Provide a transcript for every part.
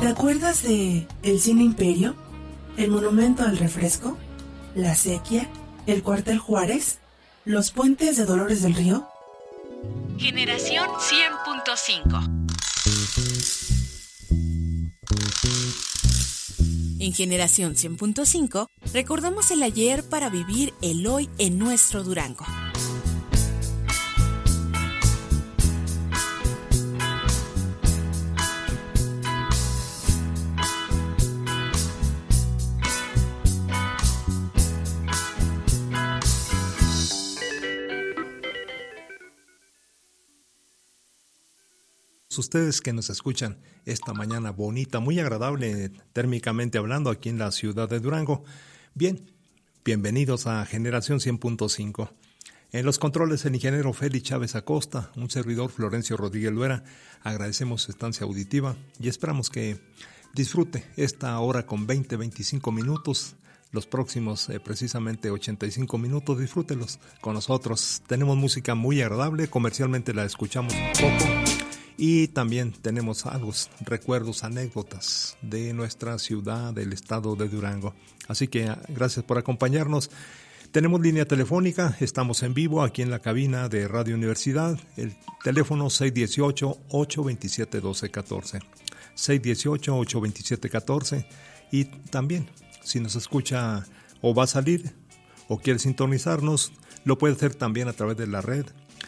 ¿Te acuerdas de el Cine Imperio? ¿El Monumento al Refresco? ¿La Sequía? ¿El Cuartel Juárez? ¿Los puentes de Dolores del Río? Generación 100.5. En Generación 100.5 recordamos el ayer para vivir el hoy en nuestro Durango. Ustedes que nos escuchan esta mañana bonita, muy agradable térmicamente hablando aquí en la ciudad de Durango. Bien, bienvenidos a Generación 100.5. En los controles el ingeniero Félix Chávez Acosta, un servidor Florencio Rodríguez Luera. Agradecemos su estancia auditiva y esperamos que disfrute esta hora con 20-25 minutos. Los próximos precisamente 85 minutos, disfrútelos con nosotros. Tenemos música muy agradable, comercialmente la escuchamos un poco. Y también tenemos algo, recuerdos, anécdotas de nuestra ciudad, del estado de Durango. Así que gracias por acompañarnos. Tenemos línea telefónica, estamos en vivo aquí en la cabina de Radio Universidad. El teléfono 618-827-1214. 618-827-14. Y también, si nos escucha o va a salir o quiere sintonizarnos, lo puede hacer también a través de la red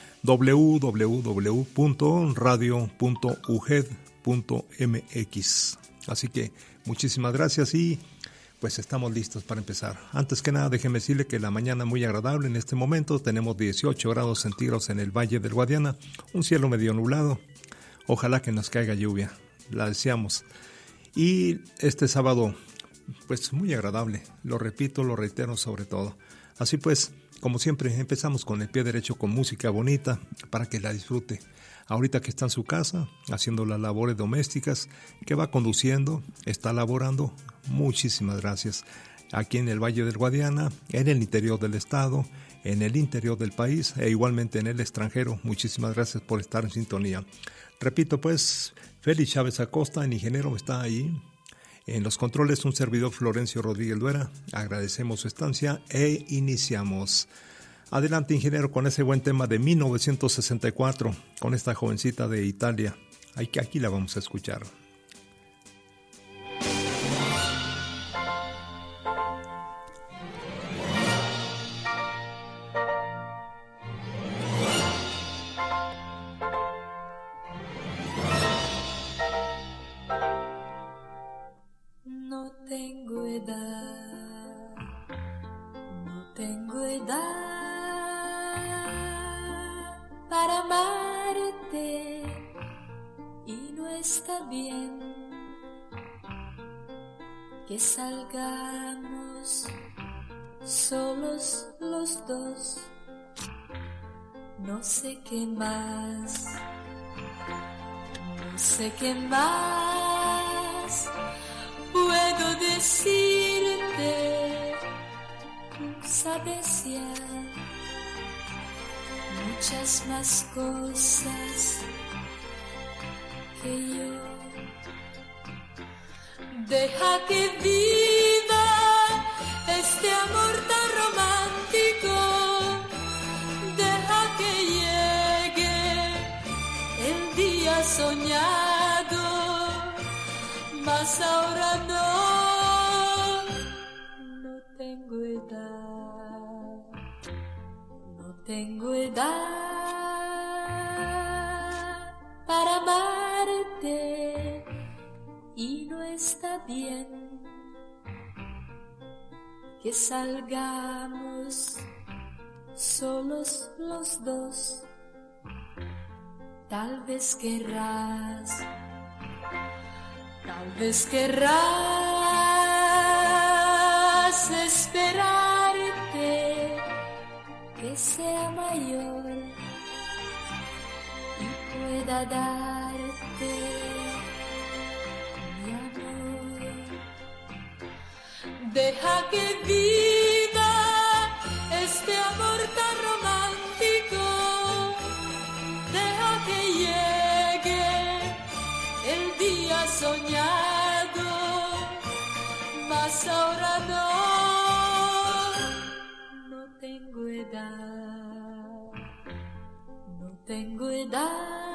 www.radio.uged.mx. Así que muchísimas gracias y pues estamos listos para empezar. Antes que nada, déjeme decirle que la mañana muy agradable en este momento. Tenemos 18 grados centígrados en el Valle del Guadiana, un cielo medio nublado. Ojalá que nos caiga lluvia, la deseamos. Y este sábado, pues muy agradable, lo repito, lo reitero sobre todo. Así pues, como siempre, empezamos con el pie derecho con música bonita para que la disfrute. Ahorita que está en su casa, haciendo las labores domésticas, que va conduciendo, está laborando, muchísimas gracias. Aquí en el Valle del Guadiana, en el interior del estado, en el interior del país e igualmente en el extranjero, muchísimas gracias por estar en sintonía. Repito pues, Félix Chávez Acosta, el ingeniero, está ahí. En los controles, un servidor Florencio Rodríguez Luera. Agradecemos su estancia e iniciamos. Adelante, ingeniero, con ese buen tema de 1964, con esta jovencita de Italia. Aquí la vamos a escuchar. Para amarte y no está bien que salgamos solos los dos. No sé qué más, no sé qué más puedo decirte. Tú sabes ya muchas más cosas que yo. Deja que viva este amor tan romántico. Deja que llegue el día soñado. Mas ahora no tengo edad. No tengo edad para amarte y no está bien que salgamos solos los dos. Tal vez querrás esperarte que sea mayor y pueda darte mi amor. Deja que viva este amor tan romántico. Deja que llegue el día soñado. tengo edad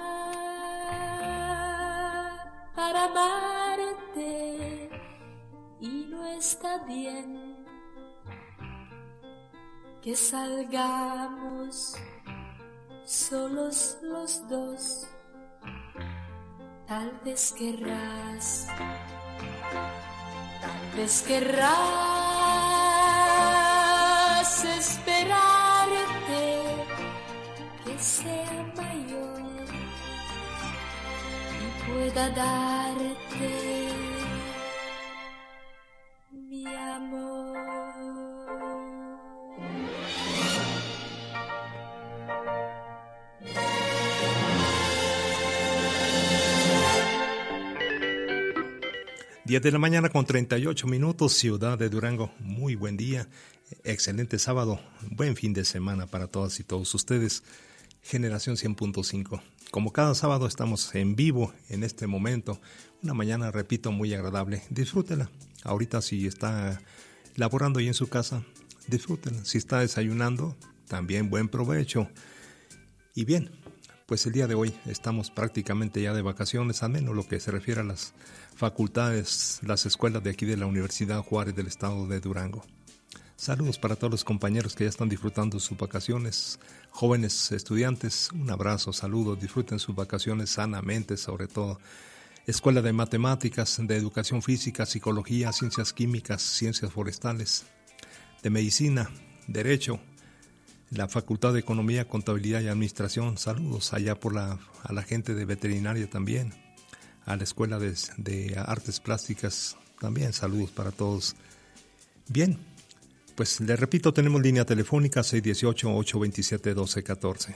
para amarte y no está bien que salgamos solos los dos. Tal vez querrás esperarte que sea mayor y pueda darte mi amor. 10 de la mañana con 38 minutos, Ciudad de Durango. Muy buen día, excelente sábado, buen fin de semana para todas y todos ustedes. Generación 100.5. Como cada sábado estamos en vivo en este momento. Una mañana, repito, muy agradable. Disfrútela. Ahorita si está laborando ahí en su casa, disfrútela. Si está desayunando, también buen provecho. Y bien, pues el día de hoy estamos prácticamente ya de vacaciones, al menos lo que se refiere a las facultades, las escuelas de aquí de la Universidad Juárez del estado de Durango. Saludos para todos los compañeros que ya están disfrutando sus vacaciones, jóvenes estudiantes, un abrazo, saludos, disfruten sus vacaciones sanamente, sobre todo. Escuela de Matemáticas, de Educación Física, Psicología, Ciencias Químicas, Ciencias Forestales, de Medicina, Derecho, la Facultad de Economía, Contabilidad y Administración. Saludos allá a la gente de Veterinaria también, a la Escuela de Artes Plásticas también, saludos para todos. Bien, pues les repito, tenemos línea telefónica 618-827-1214.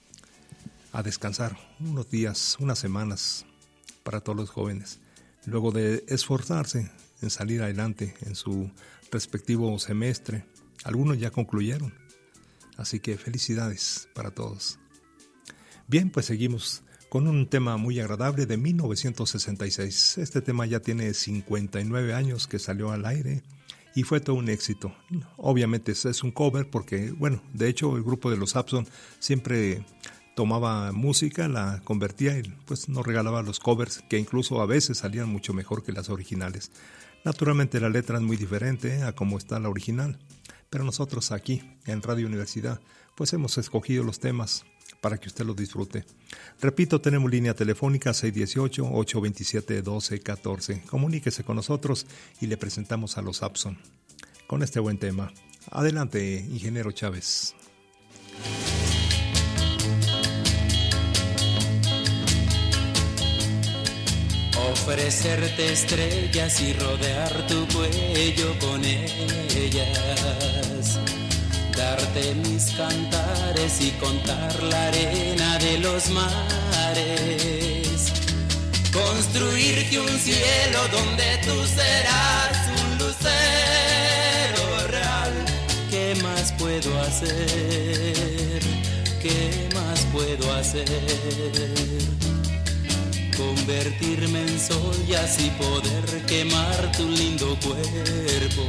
A descansar unos días, unas semanas para todos los jóvenes, luego de esforzarse en salir adelante en su respectivo semestre. Algunos ya concluyeron, así que felicidades para todos. Bien, pues seguimos con un tema muy agradable de 1966. Este tema ya tiene 59 años que salió al aire y fue todo un éxito. Obviamente es un cover porque, bueno, de hecho el grupo de los Abson siempre tomaba música, la convertía y pues nos regalaba los covers que incluso a veces salían mucho mejor que las originales. Naturalmente la letra es muy diferente a como está la original, pero nosotros aquí en Radio Universidad pues hemos escogido los temas para que usted los disfrute. Repito, tenemos línea telefónica 618-827-1214. Comuníquese con nosotros y le presentamos a los Abson con este buen tema. Adelante, ingeniero Chávez. Ofrecerte estrellas y rodear tu cuello con ellas, darte mis cantares y contar la arena de los mares, construirte un cielo donde tú serás un lucero real. ¿Qué más puedo hacer? ¿Qué más puedo hacer? Convertirme en sol y así poder quemar tu lindo cuerpo,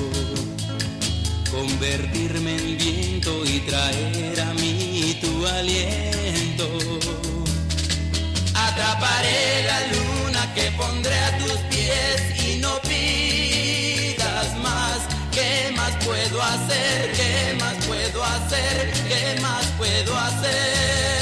convertirme en viento y traer a mí tu aliento. Atraparé la luna que pondré a tus pies y no pidas más. ¿Qué más puedo hacer? ¿Qué más puedo hacer? ¿Qué más puedo hacer?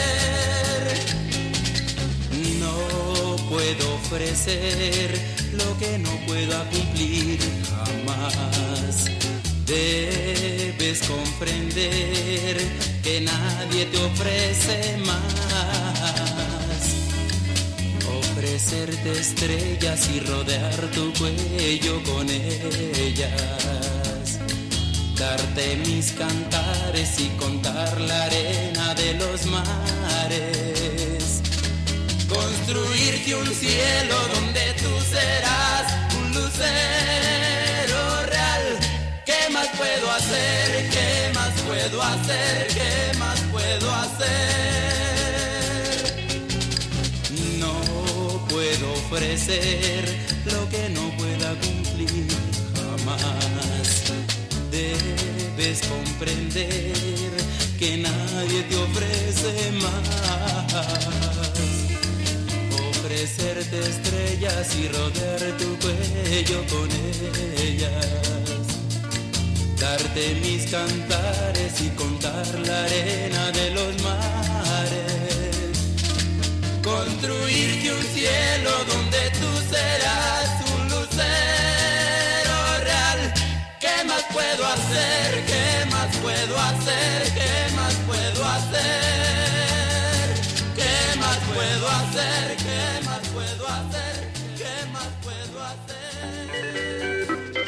Puedo ofrecer lo que no pueda cumplir jamás. Debes comprender que nadie te ofrece más. Ofrecerte estrellas y rodear tu cuello con ellas, darte mis cantares y contar la arena de los mares, construirte un cielo donde tú serás un lucero real. ¿Qué más puedo hacer? ¿Qué más puedo hacer? ¿Qué más puedo hacer? No puedo ofrecer lo que no pueda cumplir jamás. Debes debes comprender que nadie te ofrece más. Ofrecerte estrellas y rodear tu cuello con ellas. Darte mis cantares y contar la arena de los mares. Construirte un cielo donde tú serás un lucero real. ¿Qué más puedo hacer? ¿Qué más puedo hacer? ¿Qué más puedo hacer? ¿Qué más puedo hacer? ¿Qué más puedo hacer? ¿Qué más puedo hacer?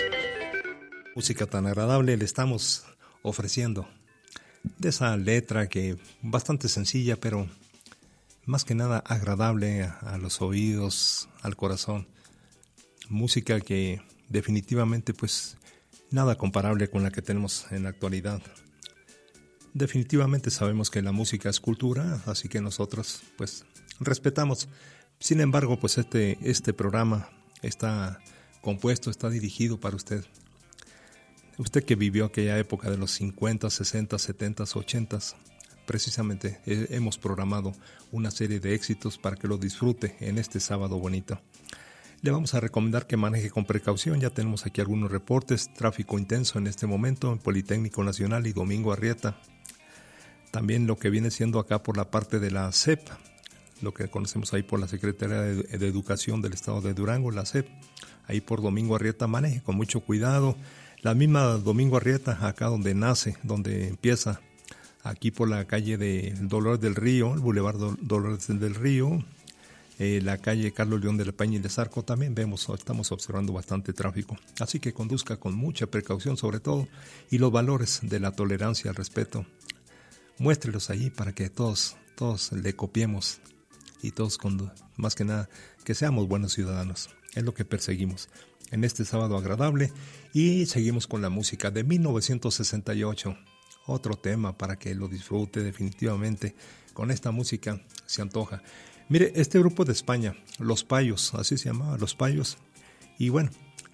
Música tan agradable le estamos ofreciendo. De esa letra que bastante sencilla, pero más que nada agradable a los oídos, al corazón. Música que definitivamente pues nada comparable con la que tenemos en la actualidad. Definitivamente sabemos que la música es cultura, así que nosotros pues respetamos. Sin embargo, pues este programa está compuesto, está dirigido para usted. Usted que vivió aquella época de los 50, 60, 70, 80, precisamente hemos programado una serie de éxitos para que lo disfrute en este sábado bonito. Le vamos a recomendar que maneje con precaución. Ya tenemos aquí algunos reportes. Tráfico intenso en este momento en Politécnico Nacional y Domingo Arrieta. También lo que viene siendo acá por la parte de la SEP, lo que conocemos ahí por la Secretaría de Educación del Estado de Durango, la SEP. Ahí por Domingo Arrieta, maneje con mucho cuidado. La misma Domingo Arrieta, acá donde nace, donde empieza, aquí por la calle de Dolores del Río, el Boulevard Dolores del Río, la calle Carlos León de la Peña y de Zarco, también estamos observando bastante tráfico. Así que conduzca con mucha precaución sobre todo, y los valores de la tolerancia, el respeto, muéstrelos ahí para que todos le copiemos y todos, más que nada, que seamos buenos ciudadanos. Es lo que perseguimos en este sábado agradable. Y seguimos con la música de 1968, otro tema para que lo disfrute definitivamente. Con esta música se antoja. Mire, este grupo de España, Los Payos, así se llamaba, Los Payos, y bueno,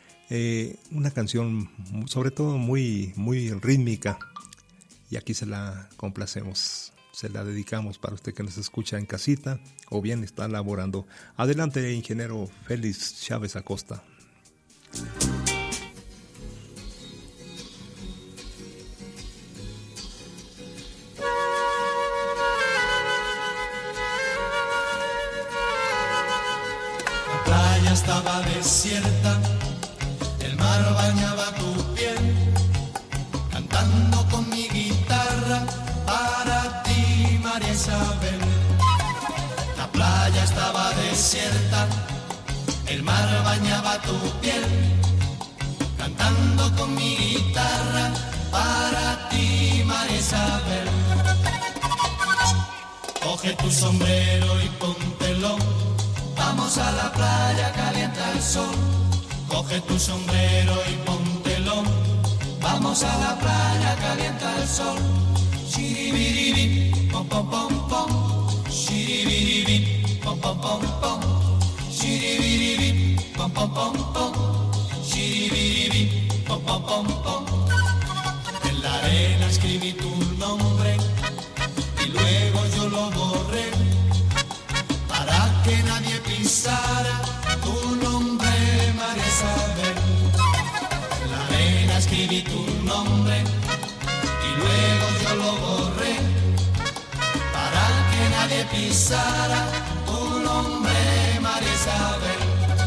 una canción sobre todo muy, muy rítmica, y aquí se la complacemos, se la dedicamos para usted que nos escucha en casita o bien está laborando. Adelante, ingeniero Félix Chávez Acosta. La playa estaba desierta, el mar bañaba tu piel, cantando con mi guitarra para ti, María Isabel. La playa estaba desierta, el mar bañaba tu piel, cantando con mi guitarra para ti, María Isabel. Coge tu sombrero y póntelo, vamos a la playa, calienta el sol. Coge tu sombrero y póntelo, vamos a la playa, calienta el sol. Shiribiribi, pom pom pom pom, shiribiribi, pom pom pom pom, shiribiribi, pom pom pom pom, shiribiribi, pom pom pom pom. En la arena escribí tu nombre y luego yo lo borré para que nadie pisara tu nombre, María Isabel. En la arena escribí tu nombre y luego yo lo borré para que nadie pisara tu nombre, María Isabel.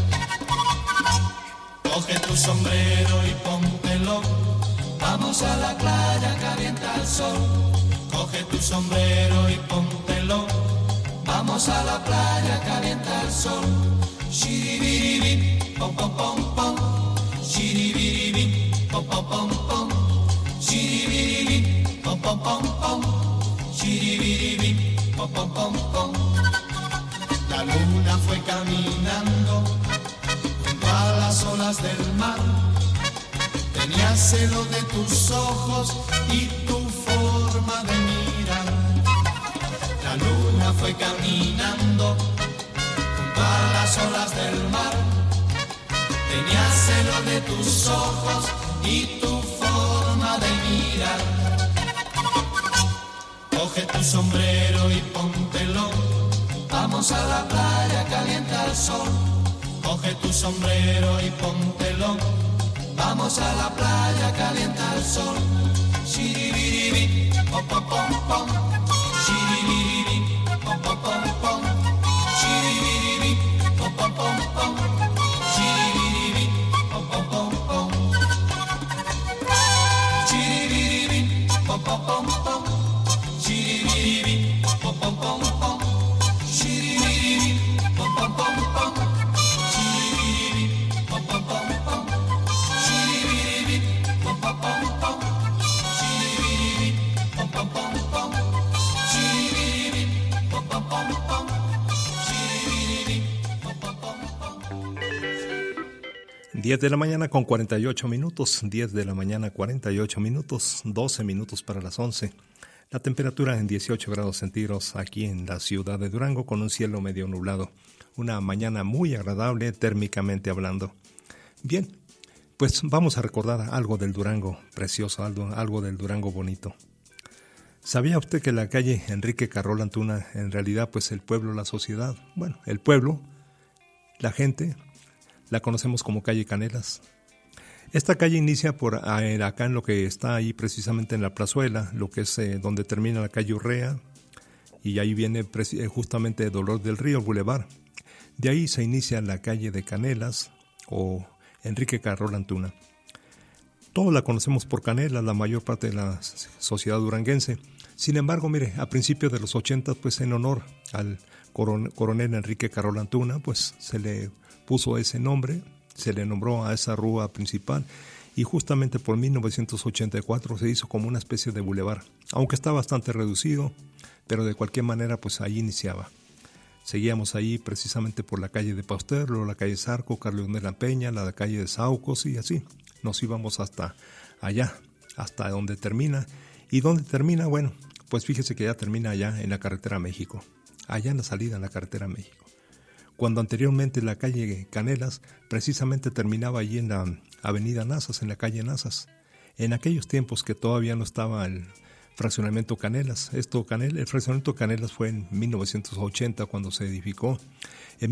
Coge tu sombrero y póntelo, vamos a la playa, calienta el sol. Coge tu sombrero y póntelo, vamos a la playa, calienta el sol. Shiribiribi, pom pom pom pom, shiribiribi, pom pom pom pom, shiribiribi, pom pom pom pom, shiribiribi, pom pom pom pom. La luna fue caminando junto a las olas del mar, tenía celo de tus ojos y tu forma de mirar. La luna fue caminando junto a las olas del mar, tenía celo de tus ojos y tu forma de mirar. mirar. Coge tu sombrero y póntelo, vamos a la playa, calienta el sol. Coge tu sombrero y póntelo, vamos a la playa, calienta el sol. Shiribiribi, pom pom pom pom. Shiribiribi, pom pom pom pom. Shiribiribi, pom pom pom pom. Shiribiribi, pom pom pom pom. Shiribiribi, pom pom pom pom. Shiribiribi, pom pom pom pom. Shiribiribi, pom pom pom pom. Shiribiribi, pom pom pom pom. Shiribiribi, pom pom pom pom. Shiribiribi, pom pom pom pom. Shiribiribi, pom pom pom pom. Shiribiribi, pom pom pom pom. 10 de la mañana con 48 minutos, 10 de la mañana 48 minutos, 12 minutos para las 11. La temperatura en 18 grados centígrados aquí en la ciudad de Durango con un cielo medio nublado. Una mañana muy agradable térmicamente hablando. Bien, pues vamos a recordar algo del Durango precioso, algo del Durango bonito. ¿Sabía usted que la calle Enrique Carrol Antuna, en realidad pues el pueblo, la sociedad, bueno, el pueblo, la gente, la conocemos como calle Canelas? Esta calle inicia por acá en lo que está ahí precisamente en la plazuela, lo que es donde termina la calle Urrea, y ahí viene justamente Dolor del Río, Boulevard. De ahí se inicia la calle de Canelas o Enrique Carrol Antuna. Todos la conocemos por Canelas, la mayor parte de la sociedad duranguense. Sin embargo, mire, a principios de los 80, pues en honor al coronel Enrique Carrol Antuna, pues se le puso ese nombre, se le nombró a esa rúa principal y justamente por 1984 se hizo como una especie de bulevar, aunque está bastante reducido, pero de cualquier manera pues ahí iniciaba. Seguíamos ahí precisamente por la calle de Pasteur, luego la calle Zarco, Carlos de la Peña, la calle de Saucos y así. Nos íbamos hasta allá, hasta donde termina. ¿Y dónde termina? Bueno, pues fíjese que ya termina allá en la carretera México, allá en la salida en la carretera México. Cuando anteriormente la calle Canelas precisamente terminaba allí en la avenida Nazas, en la calle Nazas. En aquellos tiempos que todavía no estaba el fraccionamiento Canelas. El fraccionamiento Canelas fue en 1980 cuando se edificó. En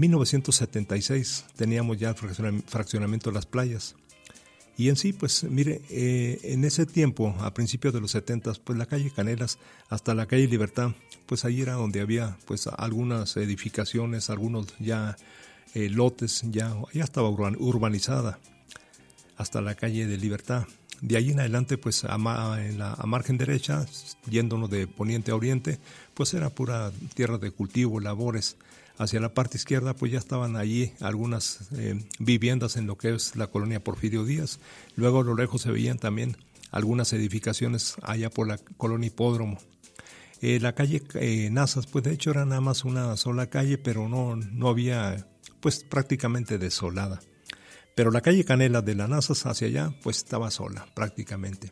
1976 teníamos ya el fraccionamiento de Las Playas. Y en sí, pues mire, en ese tiempo, a principios de los 70, pues la calle Canelas hasta la calle Libertad, pues ahí era donde había pues algunas edificaciones, algunos ya lotes, ya estaba urbanizada, hasta la calle de Libertad. De ahí en adelante, pues a margen derecha, yéndonos de poniente a oriente, pues era pura tierra de cultivo, labores. Hacia la parte izquierda, pues ya estaban allí algunas viviendas en lo que es la colonia Porfirio Díaz. Luego a lo lejos se veían también algunas edificaciones allá por la colonia Hipódromo. La calle Nazas, pues de hecho era nada más una sola calle, pero no había, pues prácticamente desolada. Pero la calle Canela de la Nazas hacia allá, pues estaba sola prácticamente.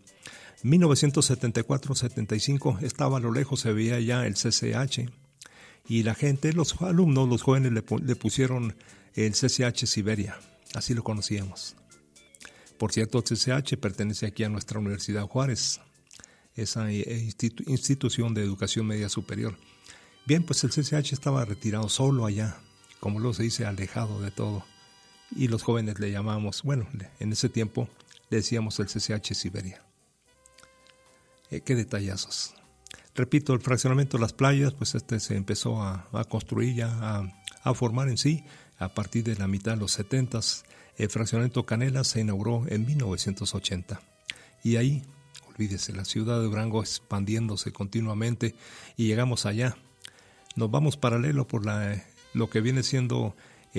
1974-75 estaba a lo lejos, se veía ya el CCH. Y la gente, los alumnos, los jóvenes le pusieron el CCH Siberia, así lo conocíamos. Por cierto, el CCH pertenece aquí a nuestra Universidad Juárez, esa institución de educación media superior. Bien, pues el CCH estaba retirado solo allá, como luego se dice, alejado de todo. Y los jóvenes le llamamos, bueno, en ese tiempo le decíamos el CCH Siberia. Qué detallazos. Repito, el fraccionamiento de Las Playas, pues se empezó a construir ya, a formar en sí a partir de la mitad de los 70s. El fraccionamiento Canelas se inauguró en 1980. Y ahí, olvídese, la ciudad de Durango expandiéndose continuamente y llegamos allá. Nos vamos paralelo por lo que viene siendo,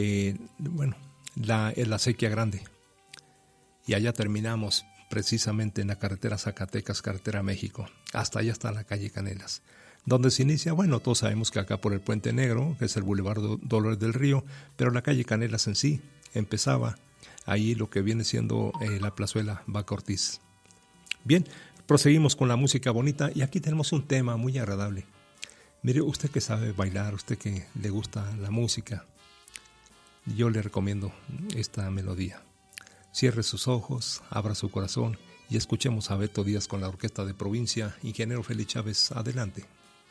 la Acequia Grande. Y allá terminamos precisamente en la carretera Zacatecas, carretera México. Hasta allá está la calle Canelas. ¿Dónde se inicia? Bueno, todos sabemos que acá por el Puente Negro, que es el Boulevard Dolores del Río, pero la calle Canelas en sí empezaba ahí lo que viene siendo la plazuela Vaca Ortiz. Bien, proseguimos con la música bonita y aquí tenemos un tema muy agradable. Mire, usted que sabe bailar, usted que le gusta la música, yo le recomiendo esta melodía. Cierre sus ojos, abra su corazón y escuchemos a Beto Díaz con la Orquesta de Provincia. Ingeniero Félix Chávez, adelante.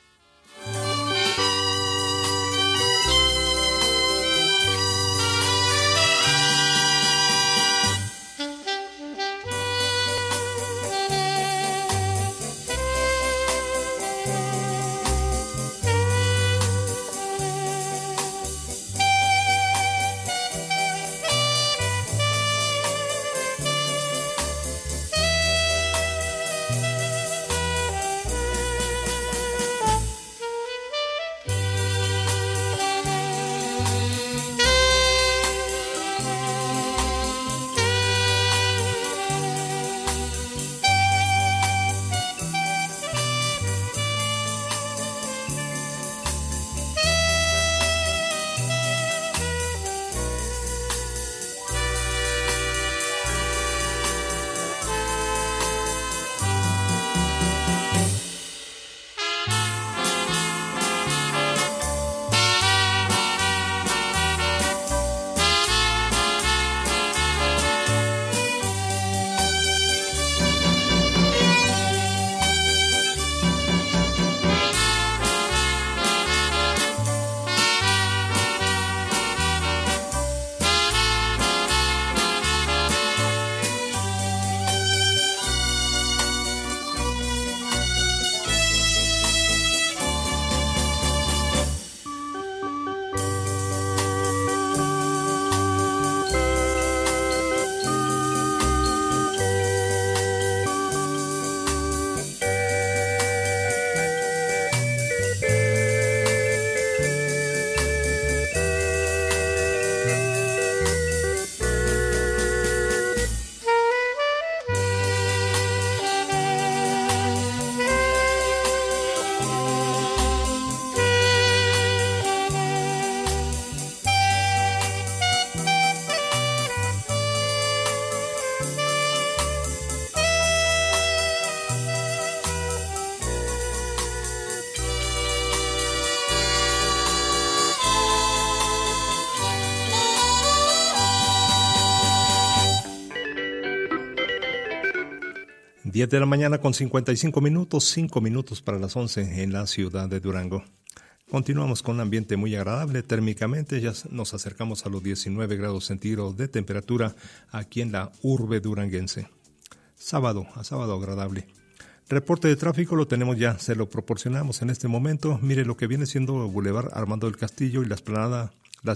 Diez de la mañana con 55 minutos, 5 minutos para las 11 en la ciudad de Durango. Continuamos con un ambiente muy agradable térmicamente, ya nos acercamos a los 19 grados centígrados de temperatura aquí en la urbe duranguense. Sábado agradable. Reporte de tráfico lo tenemos ya, se lo proporcionamos en este momento. Mire lo que viene siendo el Boulevard Armando del Castillo y la esplanada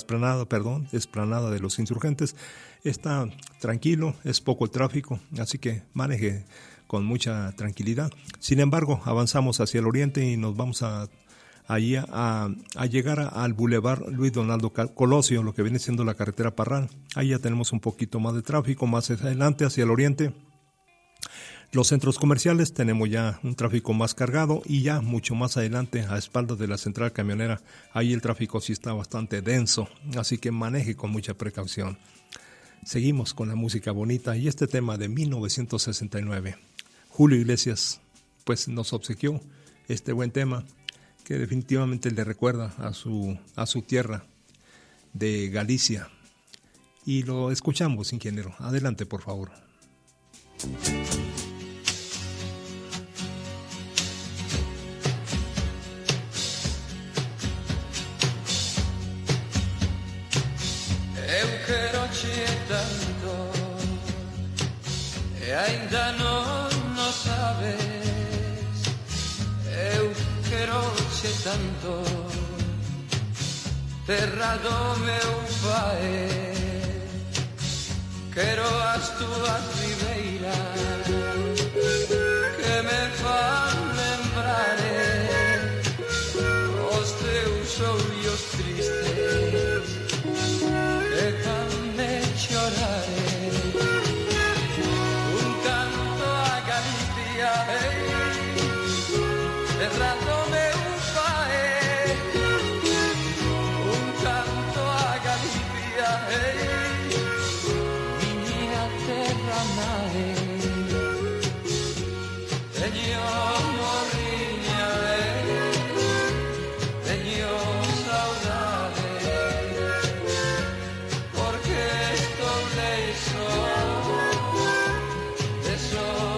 de los Insurgentes. Está tranquilo, es poco el tráfico, así que maneje con mucha tranquilidad. Sin embargo, avanzamos hacia el oriente y nos vamos a llegar al Boulevard Luis Donaldo Colosio, lo que viene siendo la carretera Parral. Ahí ya tenemos un poquito más de tráfico. Más adelante, hacia el oriente, los centros comerciales, tenemos ya un tráfico más cargado, y ya mucho más adelante, a espaldas de la central camionera, ahí el tráfico sí está bastante denso, así que maneje con mucha precaución. Seguimos con la música bonita y este tema de 1969. Julio Iglesias pues nos obsequió este buen tema que definitivamente le recuerda a su tierra de Galicia. Y lo escuchamos, ingeniero. Adelante, por favor. Eu quero-che tanto e ainda non o sabes. Eu quero-che tanto, terra do meu pai. Quero as tuas ribeiras que me fan lembrar os teus ollos tristes que fan-me chorar. Un canto a Galicia, terra do meu pai. Un canto a Galicia, miña terra nai. Teño morriña, teño saudade, porque estou leixo de só.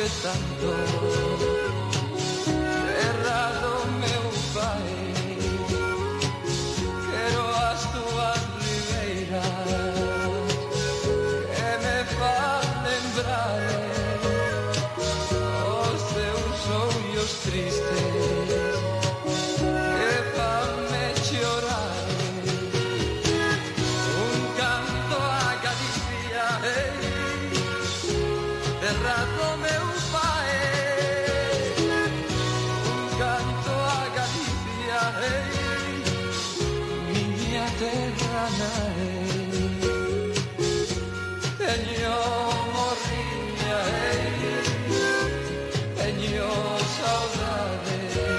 tanto, errado meu pai, quero as tuas ribeiras que me fan lembrar os teus ollos tristes que fan-me chorar. Un canto a Galicia, errado meu pai, un canto a Galicia, miña terra nae, teño morriña, teño saudade,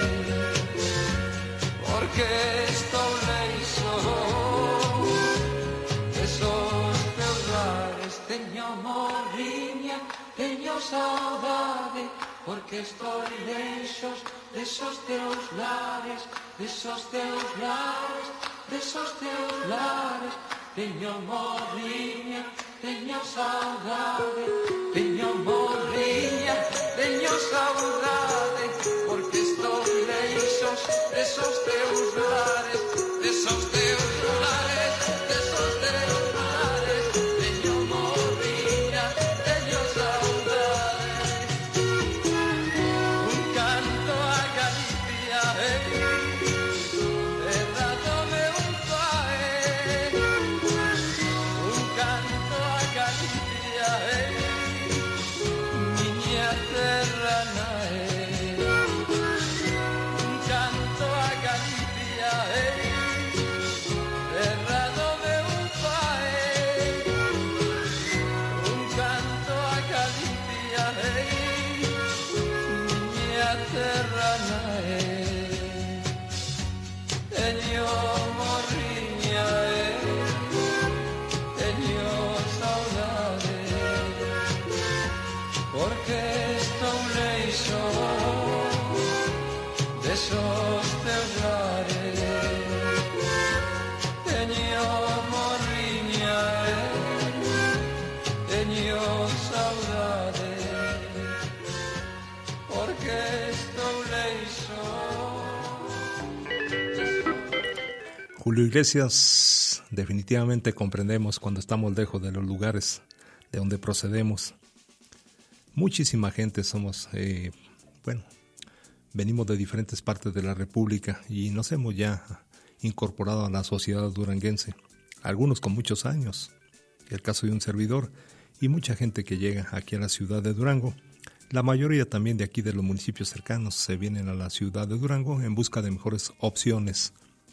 porque estou leixo desos teus lares, teño morriña, teño saudade, porque estou leixos desos teus lares, desos teus lares, desos teus lares. Teño morriña, teño saudade, teño morriña, teño saudade, porque estou leixos desos teus lares, desos teus lares, desos teus lares. Teño morriña, teño saudade. Un canto a Galicia, errado meu pai. Un canto a Galicia, miña terra nae. Un canto a Galicia, errado meu pai. Un canto a Galicia, miña terra nae. Teño morriña, teño saudade, porque estou leixo desos teus lares. Teño morriña, teño saudade, porque estou leixo. Julio Iglesias, definitivamente comprendemos cuando estamos lejos de los lugares de donde procedemos. Muchísima gente somos, venimos de diferentes partes de la República y nos hemos ya incorporado a la sociedad duranguense, algunos con muchos años, el caso de un servidor, y mucha gente que llega aquí a la ciudad de Durango. La mayoría también de aquí de los municipios cercanos se vienen a la ciudad de Durango en busca de mejores opciones.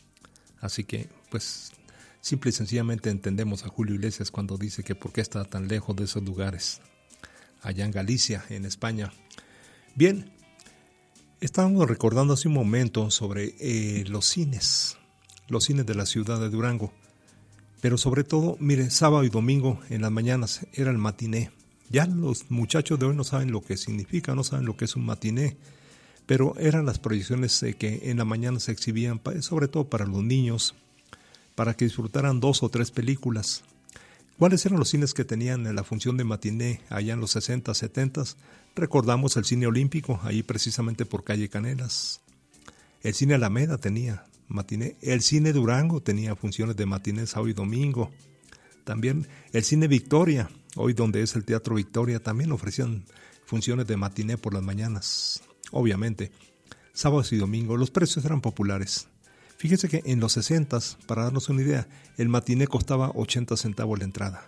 Así que, pues, simple y sencillamente entendemos a Julio Iglesias cuando dice que por qué está tan lejos de esos lugares, allá en Galicia, en España. Bien, estábamos recordando hace un momento sobre los cines de la ciudad de Durango, pero sobre todo, mire, sábado y domingo en las mañanas era el matiné. Ya los muchachos de hoy no saben lo que significa, no saben lo que es un matiné, pero eran las proyecciones que en la mañana se exhibían, sobre todo para los niños, para que disfrutaran 2 o 3 películas. ¿Cuáles eran los cines que tenían en la función de matiné allá en los 60, 70? Recordamos el Cine Olímpico, ahí precisamente por calle Canelas. El Cine Alameda tenía matiné. El Cine Durango tenía funciones de matiné sábado y domingo. También el Cine Victoria, hoy donde es el Teatro Victoria, también ofrecían funciones de matiné por las mañanas. Obviamente, sábados y domingos los precios eran populares. Fíjese que en los 60s, para darnos una idea, el matiné costaba 80 centavos la entrada.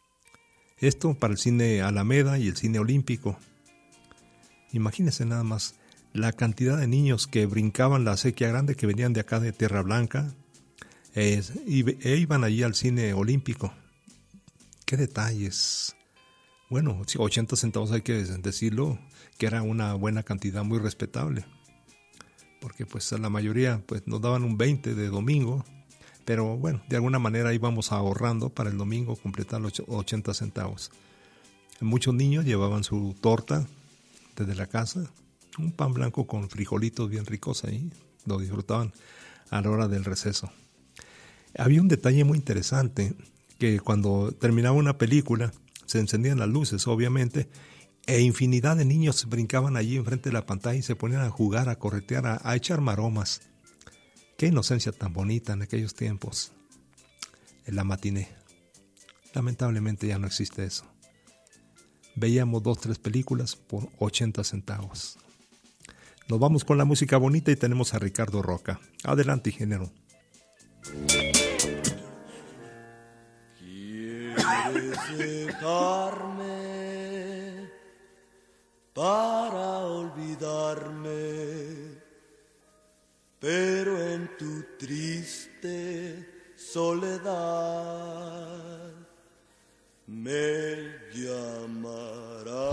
Esto para el Cine Alameda y el Cine Olímpico. Imagínense nada más la cantidad de niños que brincaban la acequia grande, que venían de acá de Tierra Blanca, e iban allí al Cine Olímpico. ¡Qué detalles! Bueno, 80 centavos hay que decirlo, que era una buena cantidad muy respetable, porque pues a la mayoría pues nos daban un 20 de domingo, pero bueno, de alguna manera íbamos ahorrando para el domingo completar los 80 centavos. Muchos niños llevaban su torta desde la casa, un pan blanco con frijolitos bien ricos ahí, lo disfrutaban a la hora del receso. Había un detalle muy interesante, que cuando terminaba una película se encendían las luces, obviamente, E infinidad de niños brincaban allí enfrente de la pantalla y se ponían a jugar, a corretear, a echar maromas. Qué inocencia tan bonita en aquellos tiempos. En la matiné. Lamentablemente ya no existe eso. Veíamos 2, 3 películas por 80 centavos. Nos vamos con la música bonita y tenemos a Ricardo Roca. Adelante, ingeniero. ¿Quieres dejarme para olvidarme? Pero en tu triste soledad me llamarás.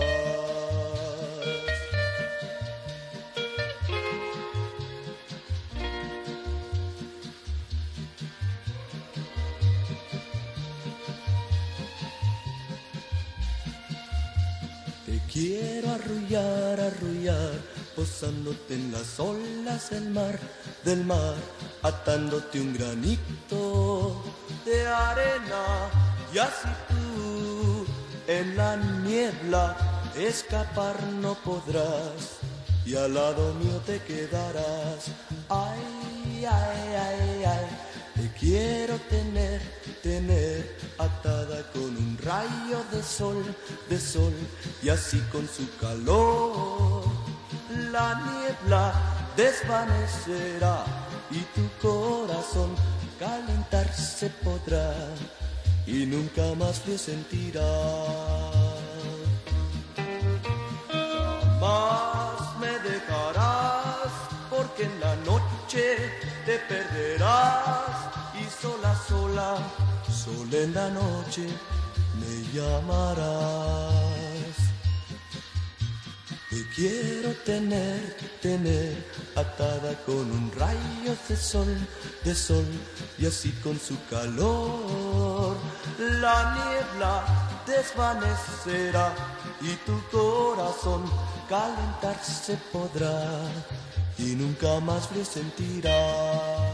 Te quiero arrullar, arrullar, posándote en las olas del mar, atándote un granito de arena, y así tú en la niebla escapar no podrás, y al lado mío te quedarás. Ay, ay, ay, ay, te quiero tener atada con un rayo de sol, y así con su calor la niebla desvanecerá y tu corazón calentarse podrá y nunca más frío sentirá. Jamás me dejarás, porque en la noche te perderás y sola, sola, sola en la noche me llamarás. Te quiero tener atada con un rayo de sol, y así con su calor la niebla desvanecerá y tu corazón calentarse podrá y nunca más frío sentirá.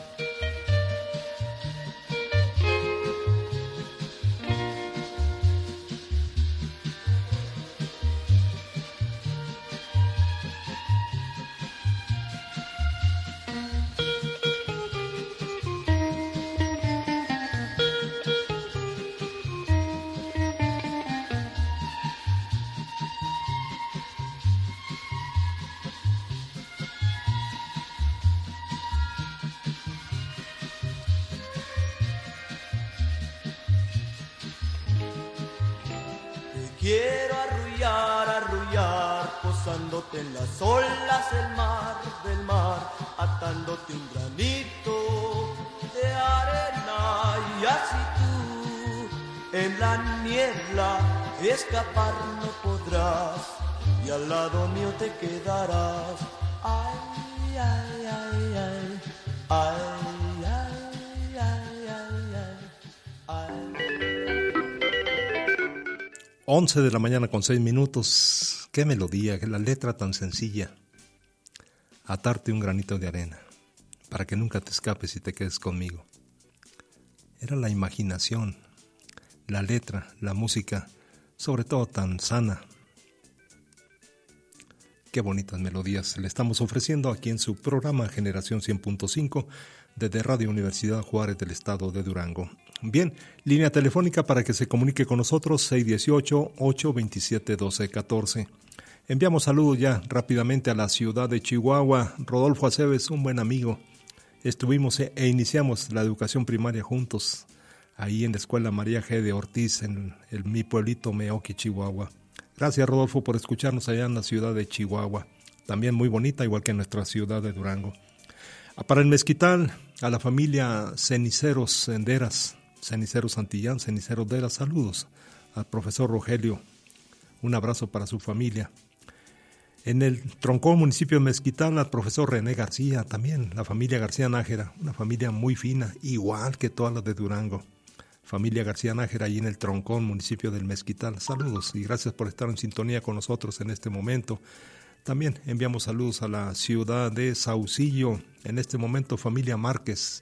'Quiero arrullar, arrullar, posándote en las olas del mar, atándote un granito de arena, y así tú en la niebla escapar no podrás, y al lado mío te quedarás. Ay, ay, ay, ay, ay, ay, ay, ay, ay. 11 de la mañana con 6 minutos. Qué melodía, qué la letra tan sencilla. Atarte un granito de arena para que nunca te escapes y te quedes conmigo. Era la imaginación, la letra, la música, sobre todo tan sana. Qué bonitas melodías le estamos ofreciendo aquí en su programa Generación 100.5 desde Radio Universidad Juárez del Estado de Durango. Bien, línea telefónica para que se comunique con nosotros, 618-827-1214. Enviamos saludos ya rápidamente a la ciudad de Chihuahua. Rodolfo Aceves, un buen amigo. Estuvimos e iniciamos la educación primaria juntos, ahí en la Escuela María G. de Ortiz, en mi pueblito Meoqui, Chihuahua. Gracias, Rodolfo, por escucharnos allá en la ciudad de Chihuahua. También muy bonita, igual que en nuestra ciudad de Durango. Para el Mezquital, a la familia Ceniceros Senderas, Ceniceros Santillán, Ceniceros de las saludos. Al profesor Rogelio, un abrazo para su familia. En el Troncón, municipio de Mezquital, al profesor René García, también la familia García Nájera, una familia muy fina, igual que todas las de Durango. Familia García Nájera, allí en el Troncón, municipio del Mezquital. Saludos y gracias por estar en sintonía con nosotros en este momento. También enviamos saludos a la ciudad de Saucillo, en este momento familia Márquez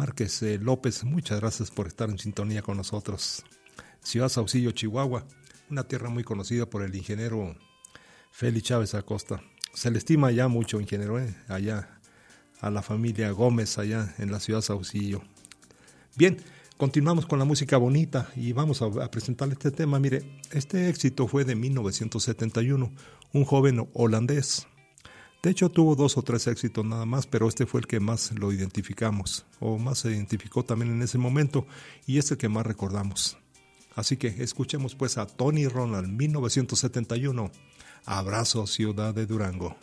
López, muchas gracias por estar en sintonía con nosotros. Ciudad Saucillo, Chihuahua, una tierra muy conocida por el ingeniero Félix Chávez Acosta. Se le estima ya mucho, ingeniero, allá a la familia Gómez, allá en la ciudad de Saucillo. Bien, continuamos con la música bonita y vamos a presentarle este tema. Mire, este éxito fue de 1971, un joven holandés. De hecho, tuvo 2 o 3 éxitos nada más, pero este fue el que más lo identificamos, o más se identificó también en ese momento, y es el que más recordamos. Así que escuchemos pues a Tony Ronald, 1971, Abrazo Ciudad de Durango.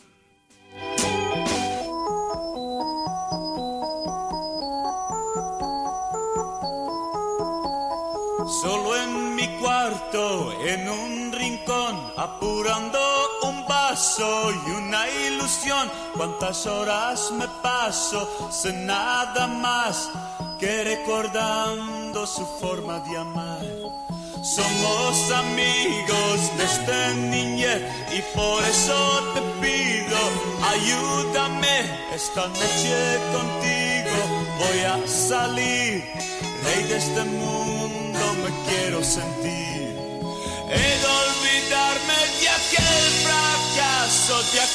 Solo en mi cuarto, en un rincón, apurando un vaso y una ilusión. Cuántas horas me paso sin nada más que recordando su forma de amar. Somos amigos desde niñez y por eso te pido, ayúdame esta noche contigo. Voy a salir, rey de este mundo me quiero sentir. He de olvidarme de aquel fracaso,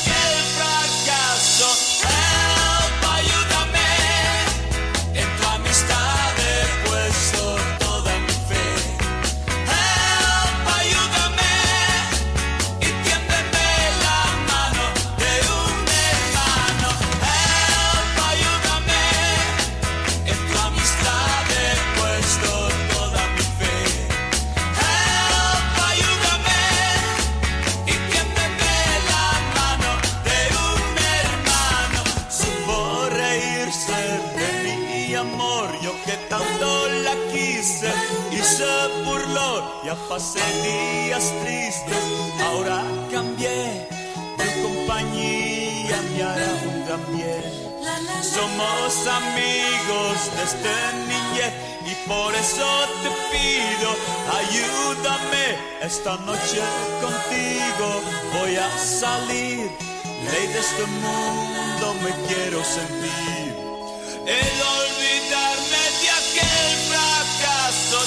Help, ayúdame, en tu amistad he puesto toda mi fe. Help, ayúdame, y tiéndeme la mano de un hermano. Help, ayúdame, en tu amistad he puesto toda mi fe. Help, ayúdame, y tiéndeme la mano de un hermano. Supo reírse de mi amor, yo que tanto la quise, y se burló, ya pasé días tristes, ahora cambié de compañía, me hará un gran bien. Somos amigos desde niñez y por eso te pido, ayúdame esta noche contigo. Voy a salir, ley de este mundo me quiero sentir. He de olvidarme de aquel fracaso,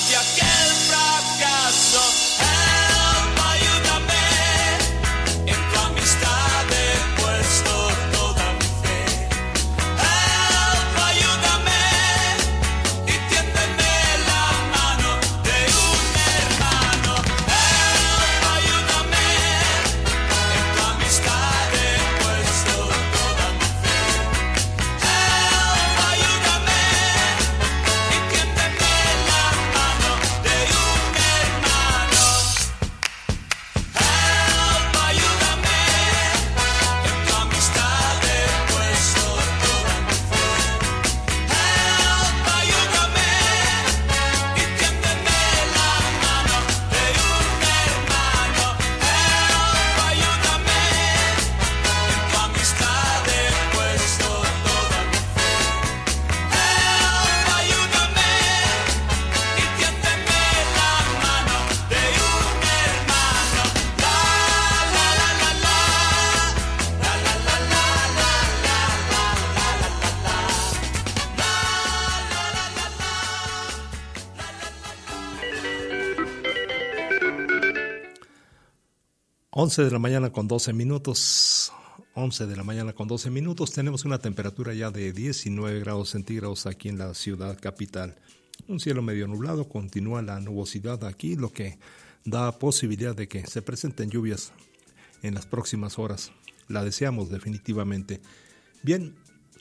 Help, ayúdame, en tu amistad he puesto toda mi fe. Help, ayúdame, y tiéndeme la mano de un hermano. Help, ayúdame, en tu amistad he puesto toda mi fe. Help, ayúdame, y tiéndeme la mano de un hermano. Help, ayúdame, en tu amistad he puesto toda mi fe. Help, ayúdame, y tiéndeme la mano de un hermano. Help, ayúdame, en tu amistad he puesto toda mi fe. Help, ayúdame, y tiéndeme la mano de un hermano. La la la la la, la la la la la, la Once de la mañana con 12 minutos. 11 de la mañana con 12 minutos. Tenemos una temperatura ya de 19 grados centígrados aquí en la ciudad capital. Un cielo medio nublado, continúa la nubosidad aquí, lo que da posibilidad de que se presenten lluvias en las próximas horas. La deseamos definitivamente. Bien,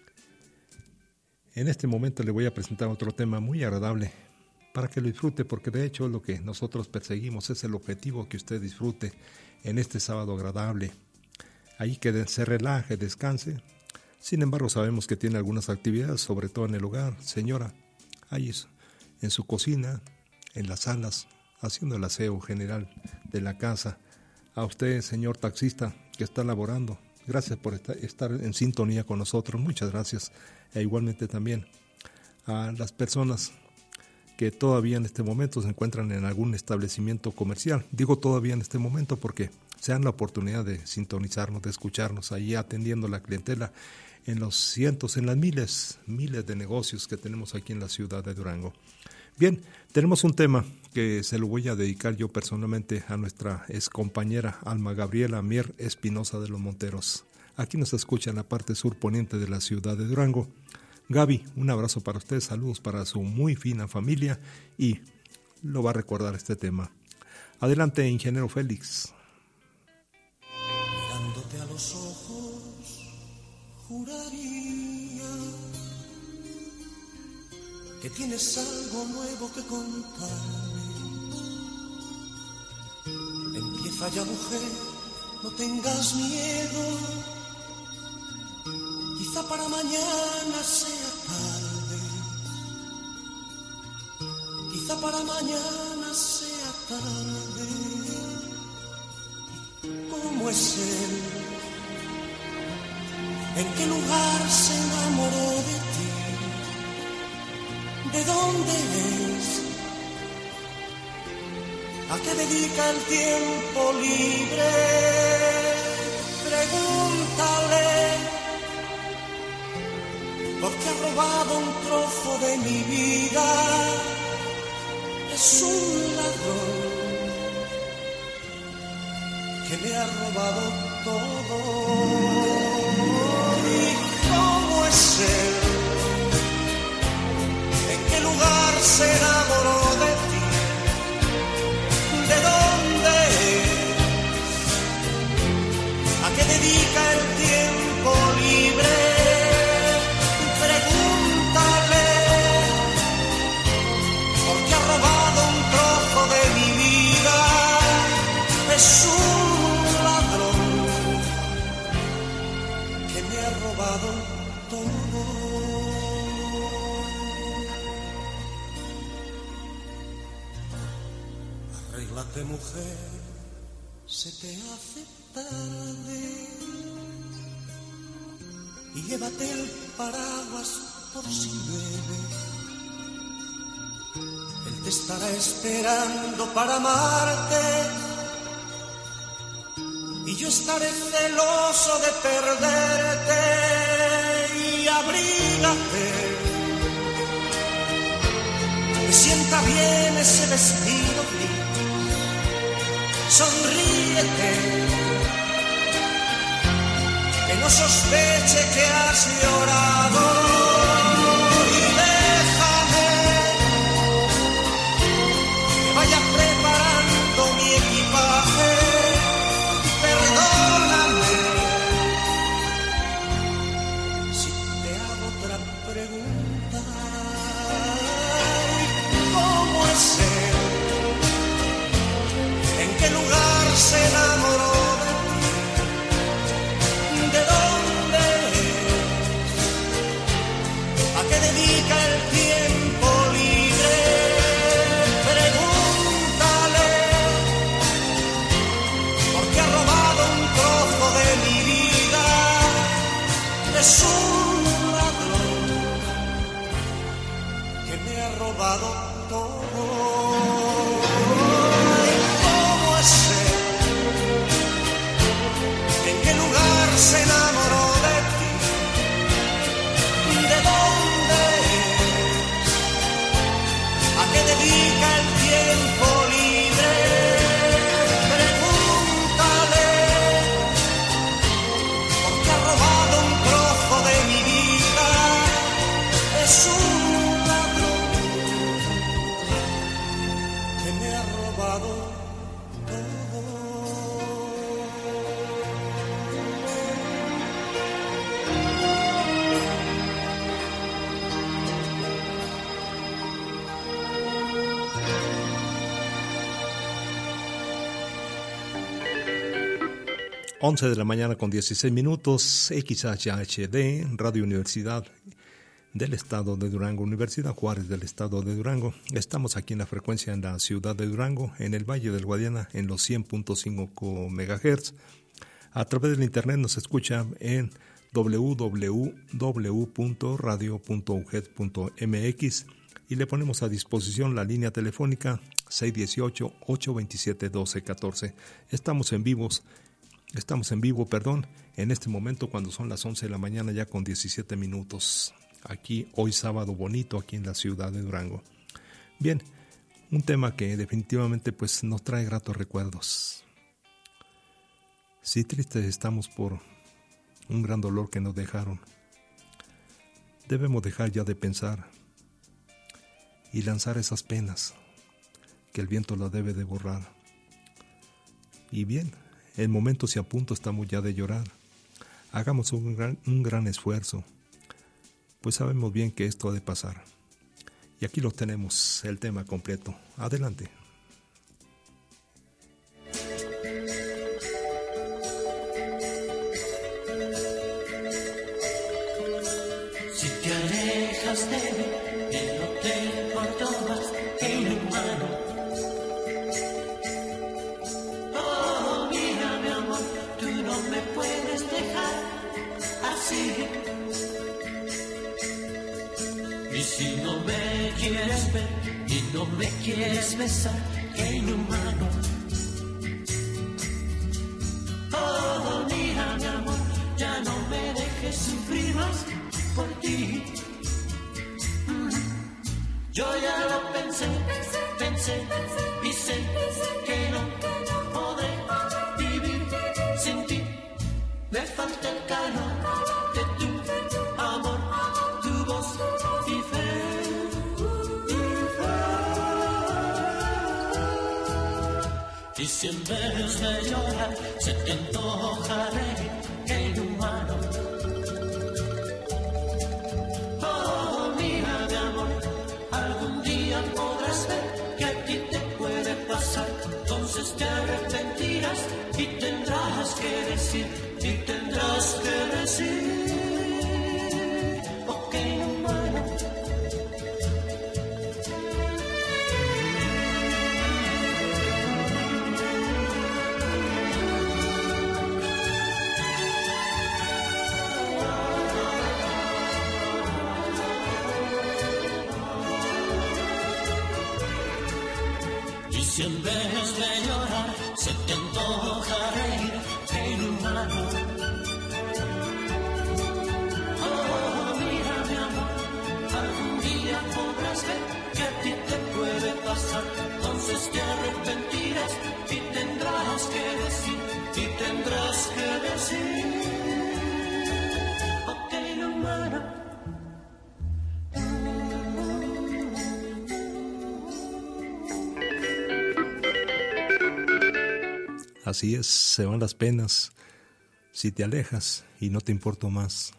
en este momento le voy a presentar otro tema muy agradable para que lo disfrute, porque de hecho lo que nosotros perseguimos es el objetivo que usted disfrute en este sábado agradable. Ahí que se relaje, descanse. Sin embargo, sabemos que tiene algunas actividades, sobre todo en el hogar. Señora, ahí en su cocina, en las salas, haciendo el aseo general de la casa. A usted, señor taxista, que está laborando, gracias por estar en sintonía con nosotros. Muchas gracias. E igualmente también a las personas que todavía en este momento se encuentran en algún establecimiento comercial. Digo todavía en este momento porque se dan la oportunidad de sintonizarnos, de escucharnos ahí atendiendo la clientela en los cientos, en las miles de negocios que tenemos aquí en la ciudad de Durango. Bien, tenemos un tema que se lo voy a dedicar yo personalmente a nuestra excompañera Alma Gabriela Mier Espinosa de los Monteros. Aquí nos escucha en la parte sur poniente de la ciudad de Durango. Gaby, un abrazo para usted, saludos para su muy fina familia y lo va a recordar este tema. Adelante, ingeniero Félix. Mirándote a los ojos, juraría que tienes algo nuevo que contarme. Empieza ya, mujer, no tengas miedo. Quizá para mañana sea tarde. Quizá para mañana sea tarde. ¿Cómo es él? ¿En qué lugar se enamoró de ti? ¿De dónde es? ¿A qué dedica el tiempo libre? Pregúntale, porque ha robado un trozo de mi vida. Es un ladrón que me ha robado todo. ¿Y cómo es él? ¿En qué lugar se enamoró de ti? ¿De dónde es? ¿A qué dedica el tiempo libre? Pregúntale, porque ha robado un trozo de mi vida. Es un ladrón que me ha robado todo. Arréglate, mujer, se te hace tarde, y llévate el paraguas por si llueve. Él te estará esperando para amarte, y yo estaré celoso de perderte. Y abrígate, que sienta bien ese vestido gris. Sonríete, que no sospeche que has llorado. Y déjame que vaya preparando mi equipaje. Perdóname si te hago otra pregunta. ¿Cómo es él? ¿En qué lugar se enamoró de ti? ¿De dónde es? ¿A qué dedica el tiempo libre? Pregúntale, porque ha robado un trozo de mi vida. Es un ladrón que me ha robado todo. ¿Cómo es él? ¿En qué lugar se enamoró de ti? ¿De dónde es? ¿A qué dedica el tiempo libre? Pregúntale, porque ha robado un trozo de mi vida. Es un ladrón que me ha robado todo. 11 de la mañana con 16 minutos, XHHD, Radio Universidad del Estado de Durango, Universidad Juárez del Estado de Durango. Estamos aquí en la frecuencia en la ciudad de Durango, en el Valle del Guadiana, en los 100.5 MHz. A través del internet nos escucha en www.radio.uged.mx y le ponemos a disposición la línea telefónica 618-827-1214. Estamos en vivo, en este momento cuando son las 11 de la mañana ya con 17 minutos. Aquí, hoy sábado bonito, aquí en la ciudad de Durango. Bien, un tema que definitivamente pues nos trae gratos recuerdos. Sí, tristes estamos por un gran dolor que nos dejaron. Debemos dejar ya de pensar y lanzar esas penas que el viento las debe de borrar. Y bien, el momento se apunta, estamos ya de llorar. Hagamos un gran esfuerzo, pues sabemos bien que esto ha de pasar. Y aquí lo tenemos, el tema completo. Adelante. Si te alejas de mí, que no te importo más que inhumano. Oh, mira mi amor, tú no me puedes dejar así. Y si no me quieres ver y no me quieres besar, qué inhumano. Oh, mira mi amor, ya no me dejes sufrir más por ti. Yo ya lo pensé y sé que no podré vivir sin ti. Me falta el calor de tu amor, tu voz y fe. Y si en vez de llorar se te antoja reír, qué inhumano. Oh, mira mi amor, algún día podrás ver que a ti te puede pasar. Entonces te arrepentirás y tendrás que decir, oh, qué inhumano. Y si en vez de llorar se te antoja reír, qué inhumano. Oh, mira mi amor, algún día podrás ver que a ti te puede pasar. Entonces te arrepentirás y tendrás que decir, oh, qué inhumano. Así es, se van las penas si te alejas y no te importo más.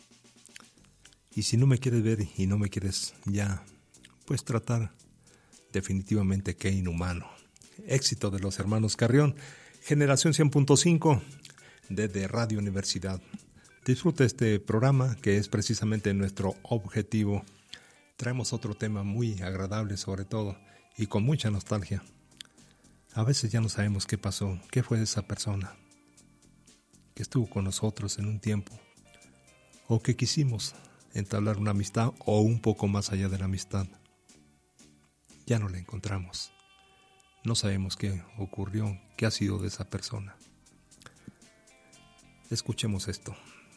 Y si no me quieres ver y no me quieres ya, pues tratar, definitivamente qué inhumano. Éxito de los hermanos Carrión, Generación 100.5 desde Radio Universidad. Disfruta este programa que es precisamente nuestro objetivo. Traemos otro tema muy agradable sobre todo y con mucha nostalgia. A veces ya no sabemos qué pasó, qué fue de esa persona que estuvo con nosotros en un tiempo o que quisimos entablar una amistad o un poco más allá de la amistad. Ya no la encontramos. No sabemos qué ocurrió, qué ha sido de esa persona. Escuchemos esto.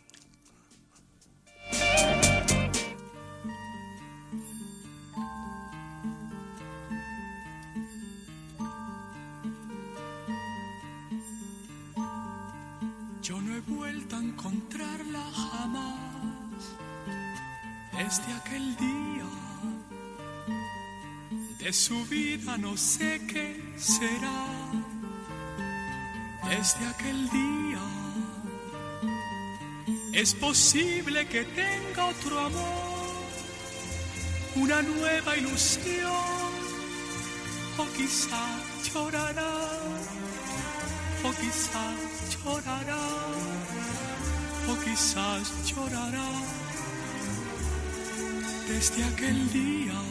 Yo no he vuelto a encontrarla jamás desde aquel día. De su vida no sé qué será. Desde aquel día es posible que tenga otro amor, una nueva ilusión, o quizás llorará, o quizás llorará, o quizás llorará. Desde aquel día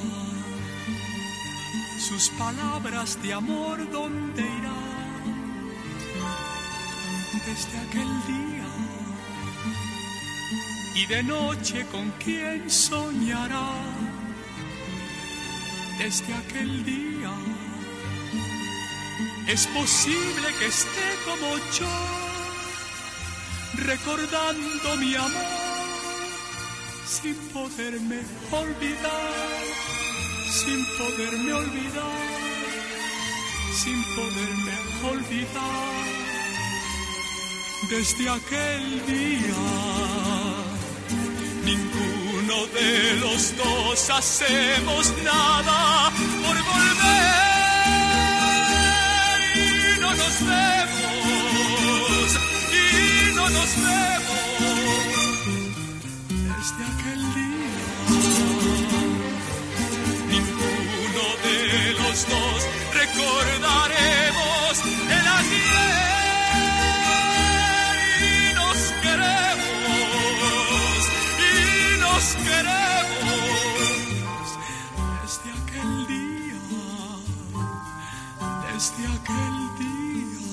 sus palabras de amor, ¿dónde irán? Desde aquel día, y de noche con quién soñará. Desde aquel día es posible que esté como yo, recordando mi amor sin poderme olvidar. sin poderme olvidar, sin poderme olvidar. Desde aquel día, ninguno de los dos hacemos nada por volver y no nos vemos, y no nos vemos. Desde aquel día, ninguno de los dos recordaremos el ayer. Desde aquel día,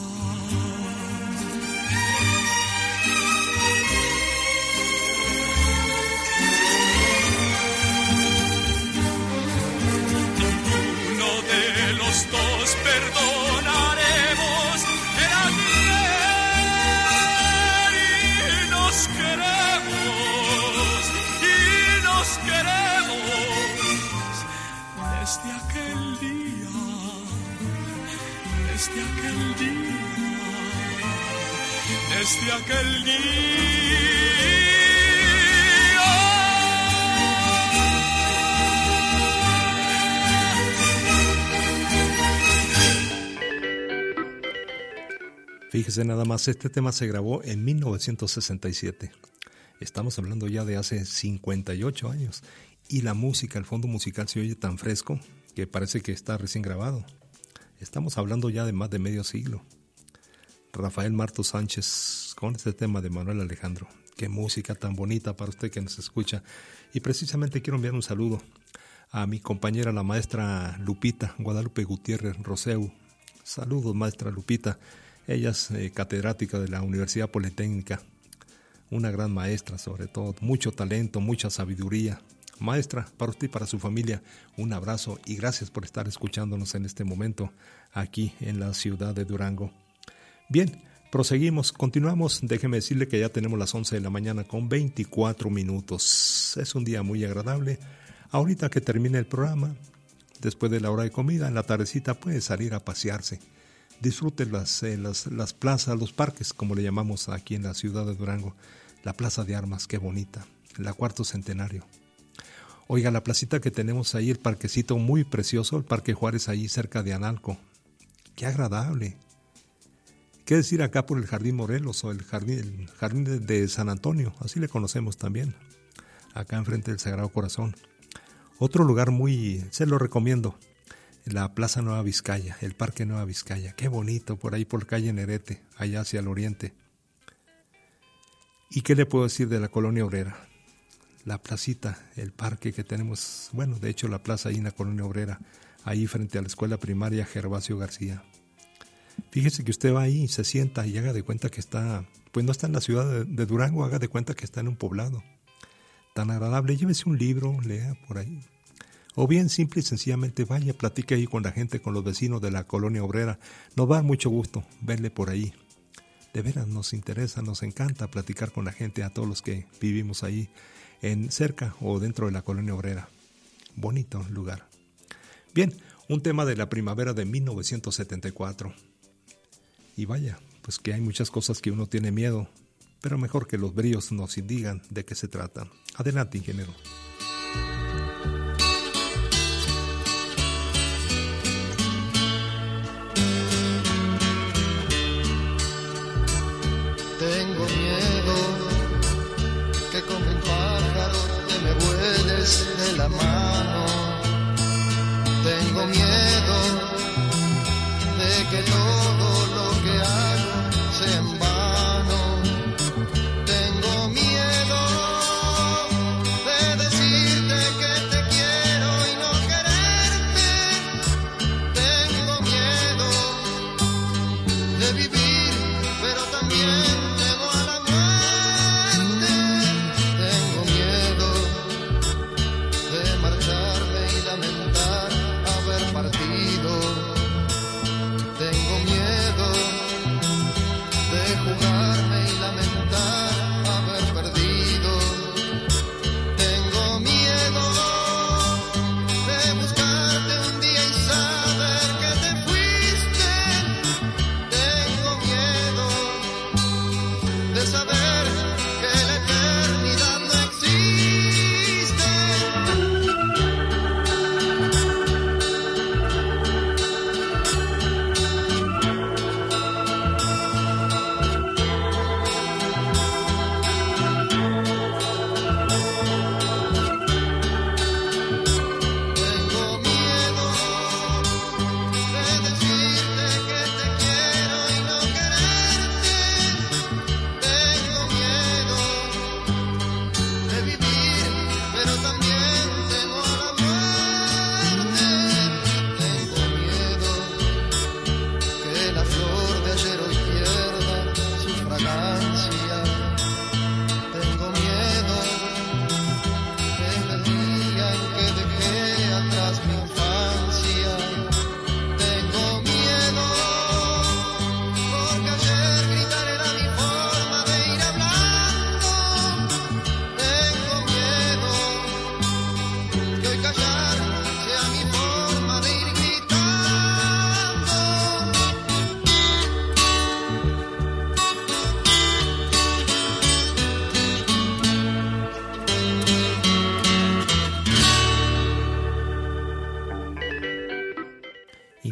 ninguno de los dos perdonaremos el ayer y nos queremos, desde aquel día. Desde aquel día, desde aquel día. Fíjese nada más, este tema se grabó en 1967. Estamos hablando ya de hace 58 años. Y la música, el fondo musical se oye tan fresco que parece que está recién grabado. Estamos hablando ya de más de medio siglo. Rafael Marto Sánchez con este tema de Manuel Alejandro. Qué música tan bonita para usted que nos escucha. Y precisamente quiero enviar un saludo a mi compañera, la maestra Lupita Guadalupe Gutiérrez Roseu. Saludos, maestra Lupita. Ella es catedrática de la Universidad Politécnica. Una gran maestra, sobre todo. Mucho talento, mucha sabiduría. Maestra, para usted y para su familia, un abrazo y gracias por estar escuchándonos en este momento aquí en la ciudad de Durango. Bien, proseguimos, continuamos. Déjeme decirle que ya tenemos las 11 de la mañana con 24 minutos. Es un día muy agradable. Ahorita que termine el programa, después de la hora de comida, en la tardecita puede salir a pasearse. Disfrute las plazas, los parques, como le llamamos aquí en la ciudad de Durango. La Plaza de Armas, qué bonita. La Cuarto Centenario. Oiga, la placita que tenemos ahí, el parquecito muy precioso, el Parque Juárez ahí cerca de Analco. ¡Qué agradable! ¿Qué decir acá por el Jardín Morelos o el jardín de San Antonio? Así le conocemos también, acá enfrente del Sagrado Corazón. Otro lugar se lo recomiendo, la Plaza Nueva Vizcaya, el Parque Nueva Vizcaya. ¡Qué bonito! Por ahí por calle Nerete, allá hacia el oriente. ¿Y qué le puedo decir de la Colonia Obrera? La placita, el parque que tenemos, bueno, de hecho la plaza ahí en la Colonia Obrera, ahí frente a la escuela primaria Gervasio García. Fíjese que usted va ahí y se sienta y haga de cuenta que está, pues no está en la ciudad de Durango, haga de cuenta que está en un poblado. Tan agradable, llévese un libro, lea por ahí. O bien simple y sencillamente vaya, platique ahí con la gente, con los vecinos de la Colonia Obrera. Nos va a dar mucho gusto verle por ahí. De veras nos interesa, nos encanta platicar con la gente, a todos los que vivimos ahí en cerca o dentro de la Colonia Obrera. Bonito lugar. Bien, un tema de la primavera de 1974. Y vaya, pues que hay muchas cosas que uno tiene miedo, pero mejor que los bríos nos indican de qué se trata. Adelante, ingeniero. Tengo miedo que como un pájaro te me vueles de la mano. Tengo miedo de que todo lo que hago sea en vano. Tengo miedo de decirte que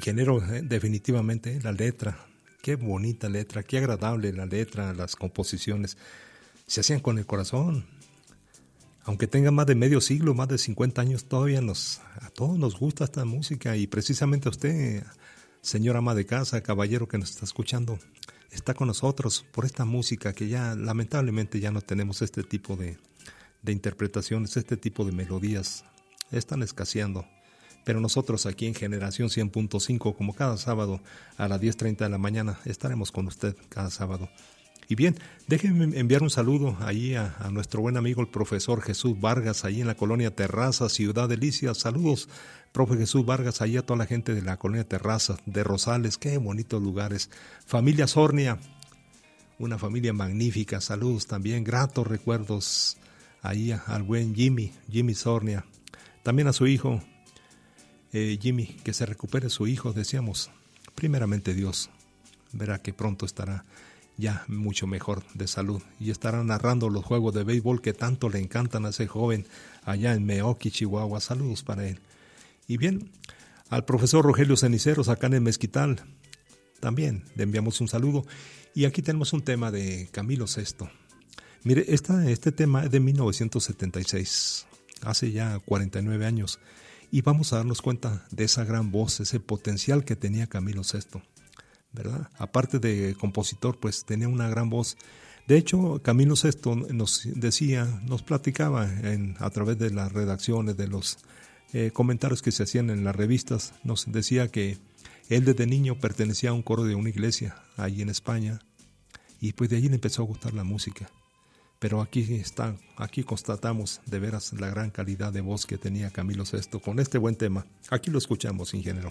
Ingeniero, definitivamente la letra, qué bonita letra, qué agradable la letra, las composiciones, se hacían con el corazón. Aunque tenga más de medio siglo, más de 50 años, todavía a todos nos gusta esta música, y precisamente a usted, señora ama de casa, caballero que nos está escuchando, está con nosotros por esta música que ya lamentablemente ya no tenemos este tipo de interpretaciones, este tipo de melodías, están escaseando. Pero nosotros aquí en Generación 100.5, como cada sábado a las 10:30 de la mañana, estaremos con usted cada sábado. Y bien, déjenme enviar un saludo ahí a nuestro buen amigo el profesor Jesús Vargas, ahí en la colonia Terrazas, Ciudad Delicia. Saludos, profe Jesús Vargas, ahí a toda la gente de la colonia Terrazas, de Rosales, qué bonitos lugares. Familia Sornia, una familia magnífica, saludos también, gratos recuerdos ahí al buen Jimmy Sornia. También a su hijo, Jimmy, que se recupere su hijo, decíamos, primeramente Dios, verá que pronto estará ya mucho mejor de salud y estará narrando los juegos de béisbol que tanto le encantan a ese joven allá en Meoqui, Chihuahua. Saludos para él. Y bien, al profesor Rogelio Ceniceros acá en el Mezquital, también le enviamos un saludo. Y aquí tenemos un tema de Camilo VI. Mire, este tema es de 1976, hace ya 49 años, y vamos a darnos cuenta de esa gran voz, ese potencial que tenía Camilo VI, ¿verdad? Aparte de compositor, pues tenía una gran voz. De hecho, Camilo VI nos platicaba a través de las redacciones, de los comentarios que se hacían en las revistas, nos decía que él desde niño pertenecía a un coro de una iglesia ahí en España, y pues de allí le empezó a gustar la música. Pero aquí constatamos de veras la gran calidad de voz que tenía Camilo VI con este buen tema. Aquí lo escuchamos, ingeniero.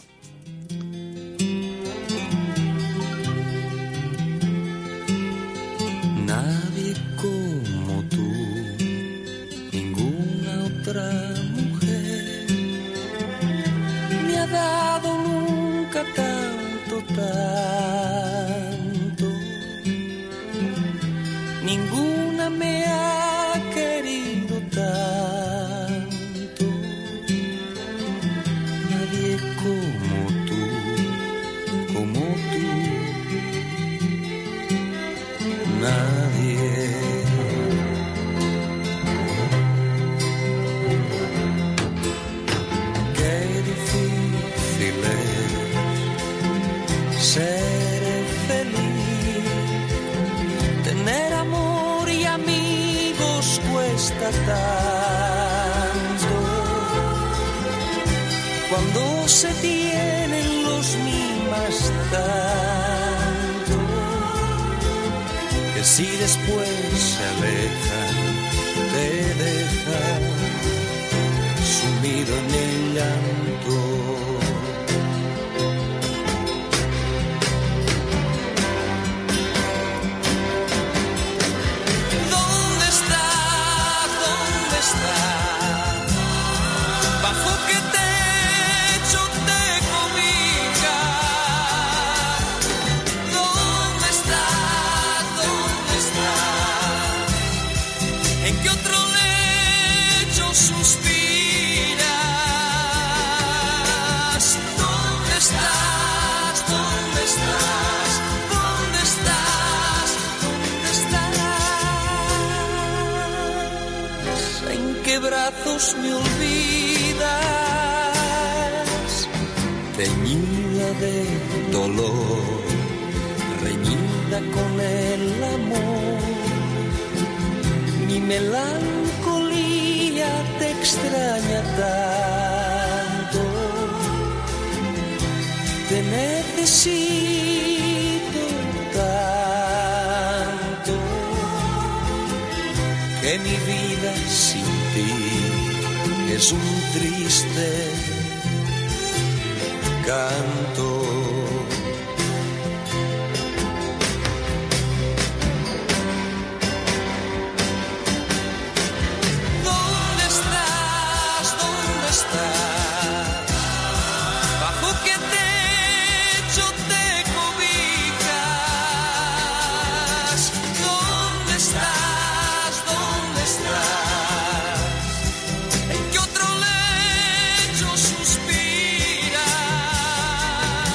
Nadie como tú, ninguna otra mujer me ha dado nunca tanto, ninguna me ha querido tanto, nadie como tú, nadie. Qué difícil es ser feliz, tener amor y amigos cuesta tanto, cuando se tienen los mismos tanto, que si después se alejan, te dejan sumido en el llanto. ¿Dónde estás? ¿Dónde estás? ¿Bajo qué techo te cobijas? ¿Dónde estás? ¿Dónde estás? ¿En qué otro lecho suspiras? ¿Dónde estás? ¿Dónde estás? ¿Dónde estás? ¿Dónde estás? ¿En qué brazos me olvidas? Teñida de dolor, reñida con el amor, mi melancolía te extraña tanto, te necesito tanto, que mi vida sin ti es un triste canto. ¿Dónde estás? ¿Dónde estás? ¿Bajo qué techo te cobijas? ¿Dónde estás? ¿Dónde estás? ¿En qué otro lecho suspiras?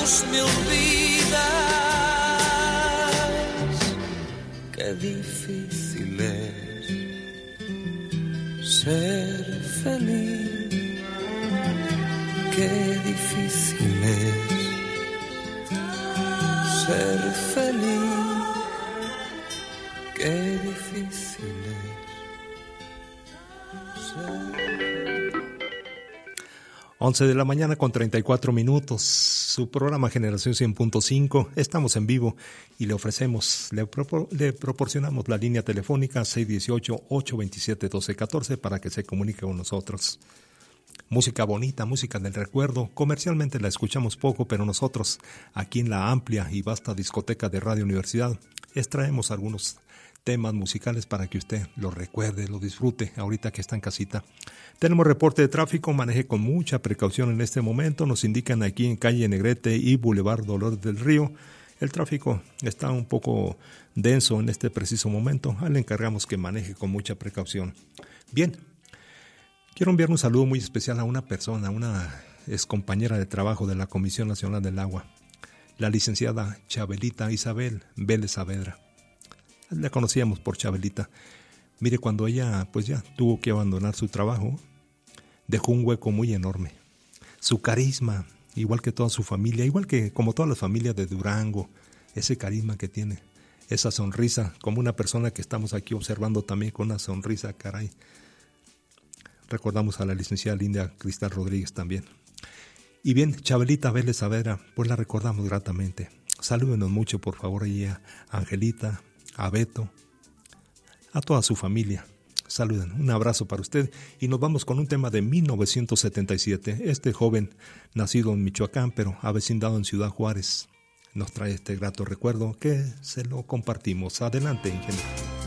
años me olvidas. Qué difícil es ser feliz. Qué difícil es ser feliz. Qué difícil es ser... 11 de la mañana con 34 minutos, su programa Generación 100.5, estamos en vivo y le ofrecemos, le proporcionamos la línea telefónica 618-827-1214 para que se comunique con nosotros. Música bonita, música del recuerdo, comercialmente la escuchamos poco, pero nosotros aquí en la amplia y vasta discoteca de Radio Universidad extraemos algunos temas musicales para que usted lo recuerde, lo disfrute ahorita que está en casita. Tenemos reporte de tráfico, maneje con mucha precaución en este momento. Nos indican aquí en calle Negrete y Boulevard Dolores del Río. El tráfico está un poco denso en este preciso momento. Le encargamos que maneje con mucha precaución. Bien, quiero enviar un saludo muy especial a una persona, una excompañera de trabajo de la Comisión Nacional del Agua, la licenciada Chabelita Isabel Vélez Saavedra. La conocíamos por Chabelita. Mire, cuando ella pues ya tuvo que abandonar su trabajo, dejó un hueco muy enorme. Su carisma, igual que toda su familia, igual que como toda la familia de Durango, ese carisma que tiene, esa sonrisa, como una persona que estamos aquí observando también con una sonrisa, caray. Recordamos a la licenciada Linda Cristal Rodríguez también. Y bien, Chabelita Vélez Saavedra, pues la recordamos gratamente. Salúdenos mucho, por favor, a Angelita, a Beto, a toda su familia. Saluden, un abrazo para usted y nos vamos con un tema de 1977. Este joven, nacido en Michoacán, pero avecindado en Ciudad Juárez, nos trae este grato recuerdo que se lo compartimos. Adelante, ingeniero.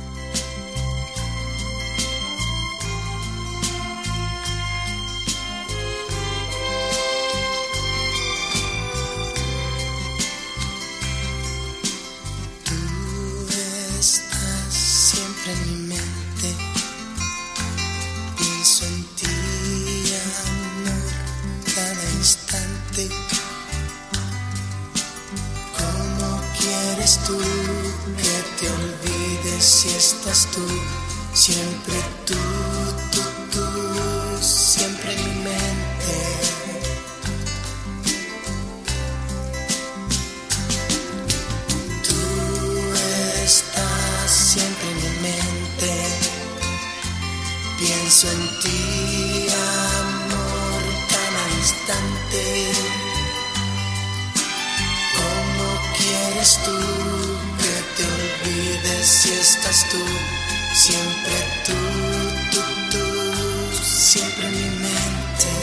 Tú, que te olvides si estás tú, siempre tú, siempre en mi mente. Tú estás siempre en mi mente, pienso en ti, amor, cada instante. ¿Cómo quieres tú que te olvides si estás tú? Siempre tú, siempre en mi mente.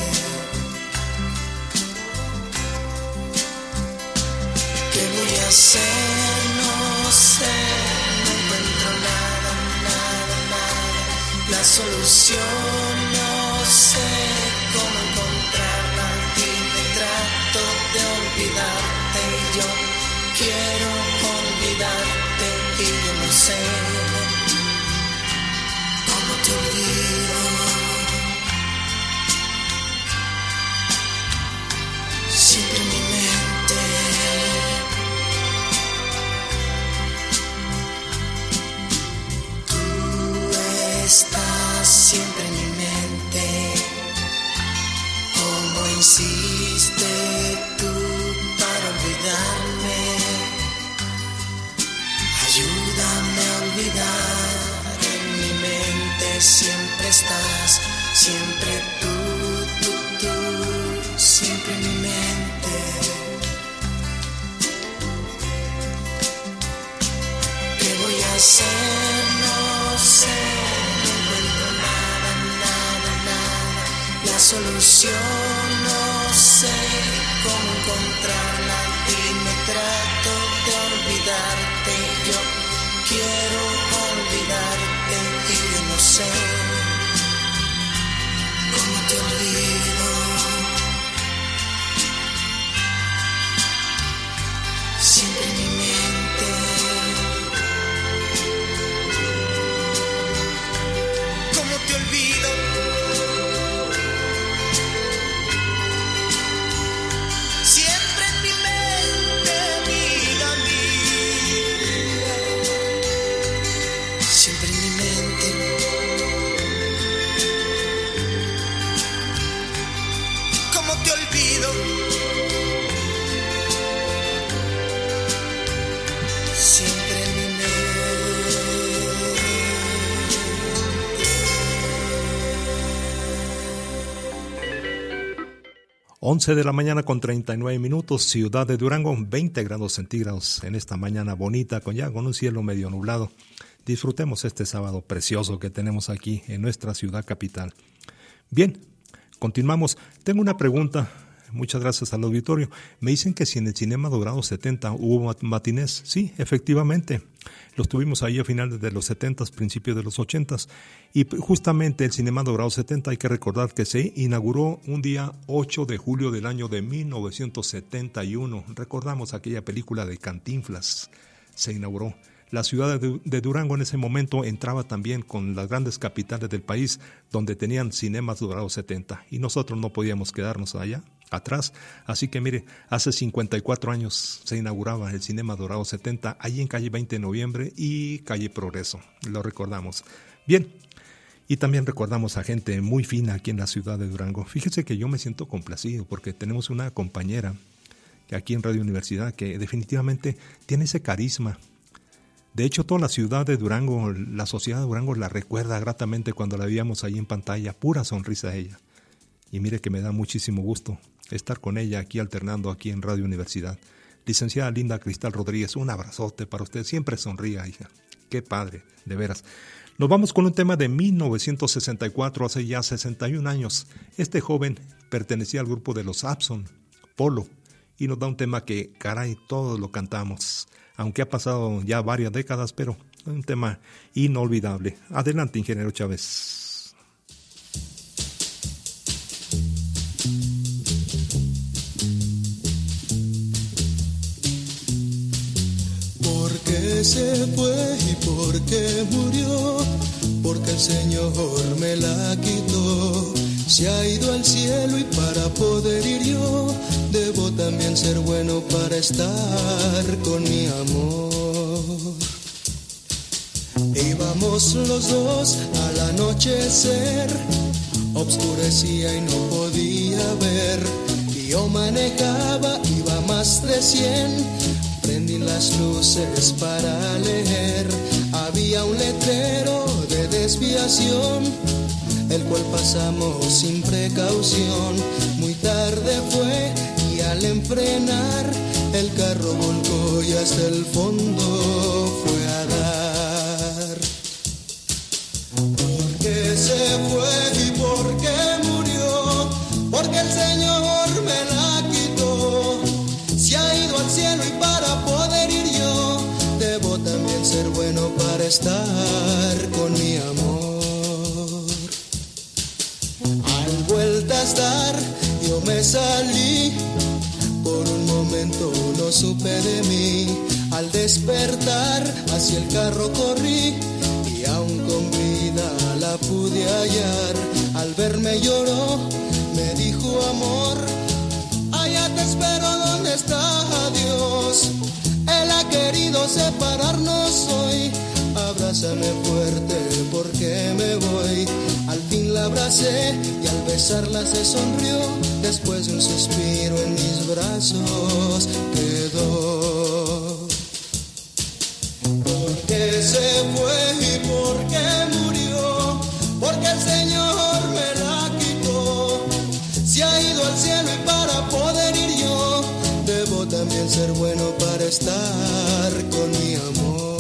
¿Qué voy a hacer? No sé, no encuentro nada. La solución no sé cómo encontrarla y me trato de olvidarte y yo quiero olvidarte y yo no sé cómo te olvido. Siempre en mi mente. Tú estás siempre en mi mente. ¿Cómo insistes tú para olvidarme? Ayúdame a olvidar, en mi mente siempre estás, siempre tú, siempre en mi mente. ¿Qué voy a hacer? No sé, no encuentro nada. La solución no sé cómo encontrarla y me trato de olvidarte. Yo quiero olvidarte y yo no sé cómo te olvido. Siempre en mi mente. ¿Cómo te olvido? siempre en mi mente. ¿Cómo te olvido? Siempre en mi mente. 11 de la mañana con 39 minutos, ciudad de Durango, 20 grados centígrados en esta mañana bonita, con un cielo medio nublado. Disfrutemos este sábado precioso que tenemos aquí en nuestra ciudad capital. Bien, continuamos. Tengo una pregunta. Muchas gracias al auditorio. Me dicen que si en el Cinema Dorado 70 hubo matinés. Sí, efectivamente. Los tuvimos ahí a finales de los 70, principios de los 80. Y justamente el Cinema Dorado 70, hay que recordar que se inauguró un día 8 de julio del año de 1971. Recordamos aquella película de Cantinflas. Se inauguró. La ciudad de Durango en ese momento entraba también con las grandes capitales del país donde tenían Cinemas Dorado 70. Y nosotros no podíamos quedarnos allá atrás, así que mire, hace 54 años se inauguraba el Cinema Dorado 70, ahí en calle 20 de noviembre y calle Progreso, lo recordamos. Bien, y también recordamos a gente muy fina aquí en la ciudad de Durango. Fíjese que yo me siento complacido porque tenemos una compañera que aquí en Radio Universidad que definitivamente tiene ese carisma. De hecho, toda la ciudad de Durango, la sociedad de Durango la recuerda gratamente cuando la veíamos ahí en pantalla, pura sonrisa ella. Y mire que me da muchísimo gusto estar con ella aquí alternando aquí en Radio Universidad. Licenciada Linda Cristal Rodríguez, un abrazote para usted. Siempre sonría, hija. Qué padre, de veras. Nos vamos con un tema de 1964, hace ya 61 años. Este joven pertenecía al grupo de los Abson, Polo, y nos da un tema que, caray, todos lo cantamos. Aunque ha pasado ya varias décadas, pero un tema inolvidable. Adelante, ingeniero Chávez. Se fue y por qué murió, porque el Señor me la quitó. Se ha ido al cielo y para poder ir yo, debo también ser bueno para estar con mi amor. Íbamos los dos al anochecer, obscurecía y no podía ver. Y yo manejaba, iba más de 100. Prendí las luces para leer, había un letrero de desviación, el cual pasamos sin precaución. Muy tarde fue y al enfrenar, el carro volcó y hasta el fondo fue a dar. ¿Por qué se fue y por qué murió? Porque el Señor me la quitó. Se ha ido al cielo y para poder ir yo, debo también ser bueno para estar con mi amor. Al vueltas dar, yo me salí, por un momento no supe de mí. Al despertar, hacia el carro corrí, y aún con vida la pude hallar. Al verme lloró, me dijo amor, allá te espero donde está Dios. Él ha querido separarnos hoy. Abrázame fuerte porque me voy. Al fin la abracé y al besarla se sonrió. Después de un suspiro en mis brazos quedó. ¿Por qué se fue y por qué murió? Porque el Señor me la quitó. Se ha ido al cielo y para poder ir yo, debo también ser bueno para estar con mi amor.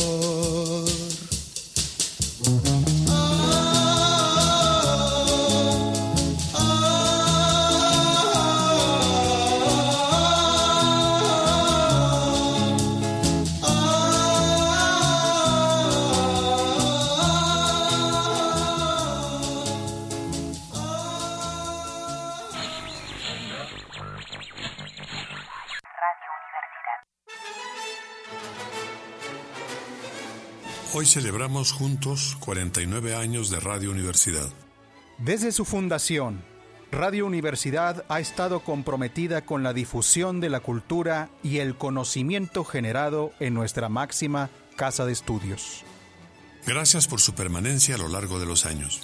Hoy celebramos juntos 49 años de Radio Universidad. Desde su fundación, Radio Universidad ha estado comprometida con la difusión de la cultura y el conocimiento generado en nuestra máxima casa de estudios. Gracias por su permanencia a lo largo de los años.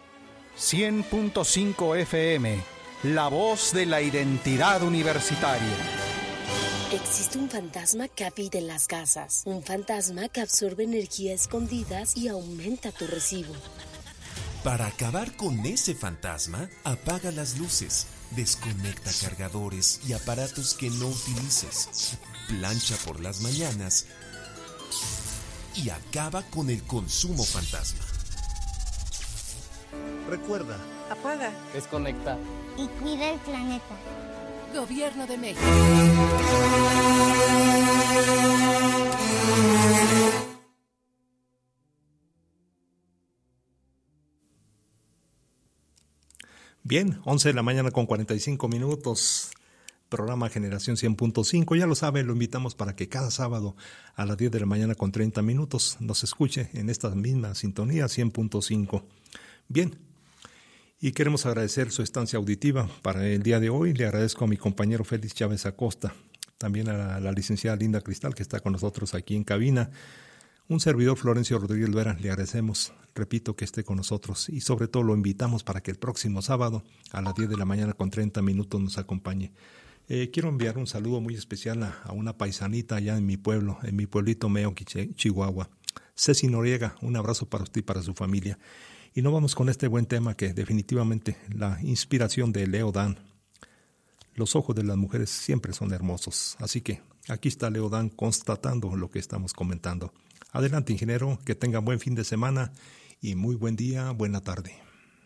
100.5 FM, la voz de la identidad universitaria. Existe un fantasma que habita en las casas, un fantasma que absorbe energía escondidas y aumenta tu recibo. Para acabar con ese fantasma, apaga las luces, desconecta cargadores y aparatos que no utilices, plancha por las mañanas y acaba con el consumo fantasma. Recuerda, apaga, desconecta y cuida el planeta. Gobierno de México. Bien, 11 de la mañana con 45 minutos. Programa Generación 100.5, ya lo sabe, lo invitamos para que cada sábado a las 10 de la mañana con 30 minutos nos escuche en esta misma sintonía 100.5. Bien, y queremos agradecer su estancia auditiva para el día de hoy. Le agradezco a mi compañero Félix Chávez Acosta, también a la licenciada Linda Cristal que está con nosotros aquí en cabina. Un servidor, Florencio Rodríguez Vera, le agradecemos, repito, que esté con nosotros y sobre todo lo invitamos para que el próximo sábado a las 10 de la mañana con 30 minutos nos acompañe. Quiero enviar un saludo muy especial a una paisanita allá en mi pueblo, en mi pueblito Meoqui, Chihuahua. Ceci Noriega, un abrazo para usted y para su familia. Y nos vamos con este buen tema que definitivamente la inspiración de Leo Dan. Los ojos de las mujeres siempre son hermosos. Así que aquí está Leo Dan constatando lo que estamos comentando. Adelante, ingeniero, que tengan buen fin de semana y muy buen día, buena tarde.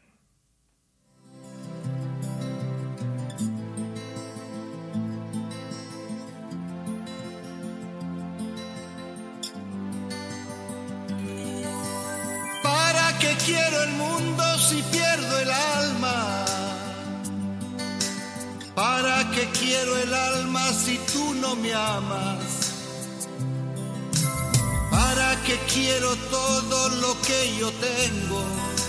¿Para qué quiero el mundo si pierdo el alma? ¿Para qué quiero el alma si tú no me amas? ¿Para qué quiero todo lo que yo tengo?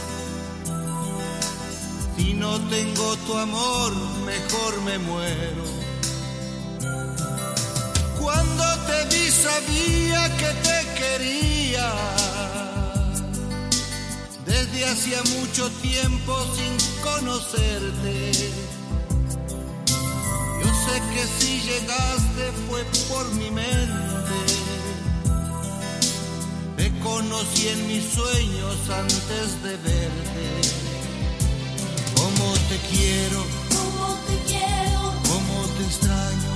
Si no tengo tu amor, mejor me muero. Cuando te vi sabía que te quería, desde hacía mucho tiempo sin conocerte. Yo sé que si llegaste fue por mi mente. Te conocí en mis sueños antes de verte. Cómo te quiero, cómo te extraño,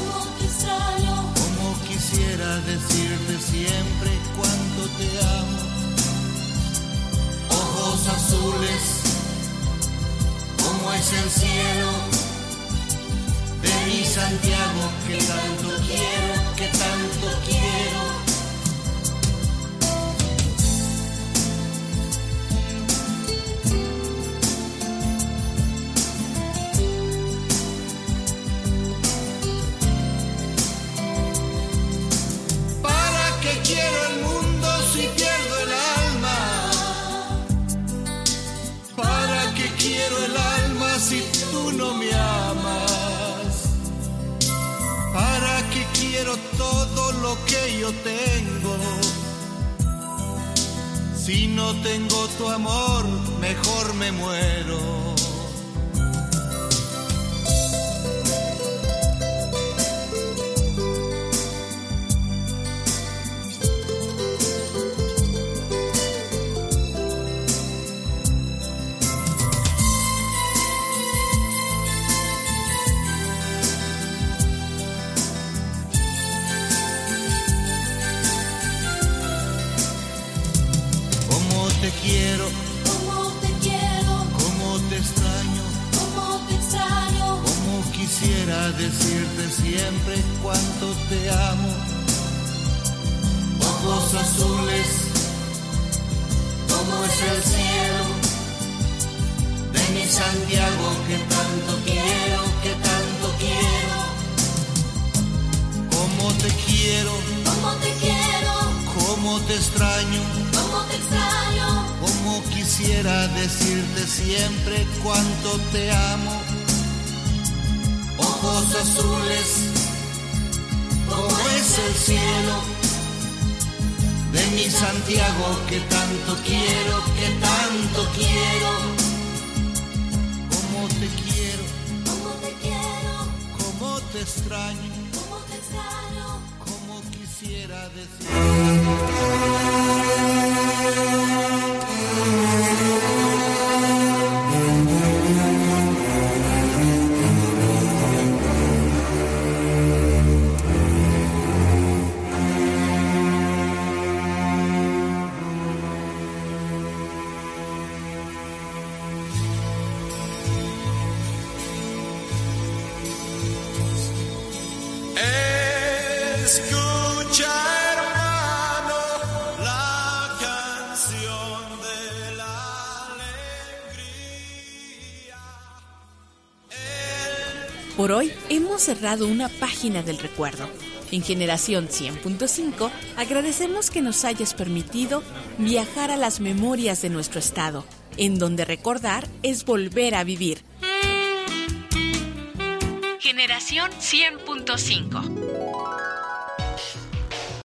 cómo quisiera decirte siempre cuánto te amo. Ojos azules, como es el cielo de mi Santiago, que tanto quiero, que tanto quiero. Quiero el mundo si pierdo el alma. ¿Para qué quiero el alma si tú no me amas? ¿Para qué quiero todo lo que yo tengo? Si no tengo tu amor, mejor me muero. Quiero, cómo te extraño, cómo quisiera decirte siempre cuánto te amo. Ojos azules, como es el cielo de mi Santiago, que tanto quiero, que tanto quiero. Cómo te quiero, cómo te extraño, como quisiera decirte siempre cuánto te amo. Ojos azules, como es el cielo de mi Santiago, que tanto quiero, que tanto quiero. Cómo te quiero, cómo te quiero, cómo te extraño, cómo quisiera decir. Escucha, hermano, la canción de la alegría. Por hoy hemos cerrado una página del recuerdo. En Generación 100.5 agradecemos que nos hayas permitido viajar a las memorias de nuestro estado, en donde recordar es volver a vivir. Generación 100.5.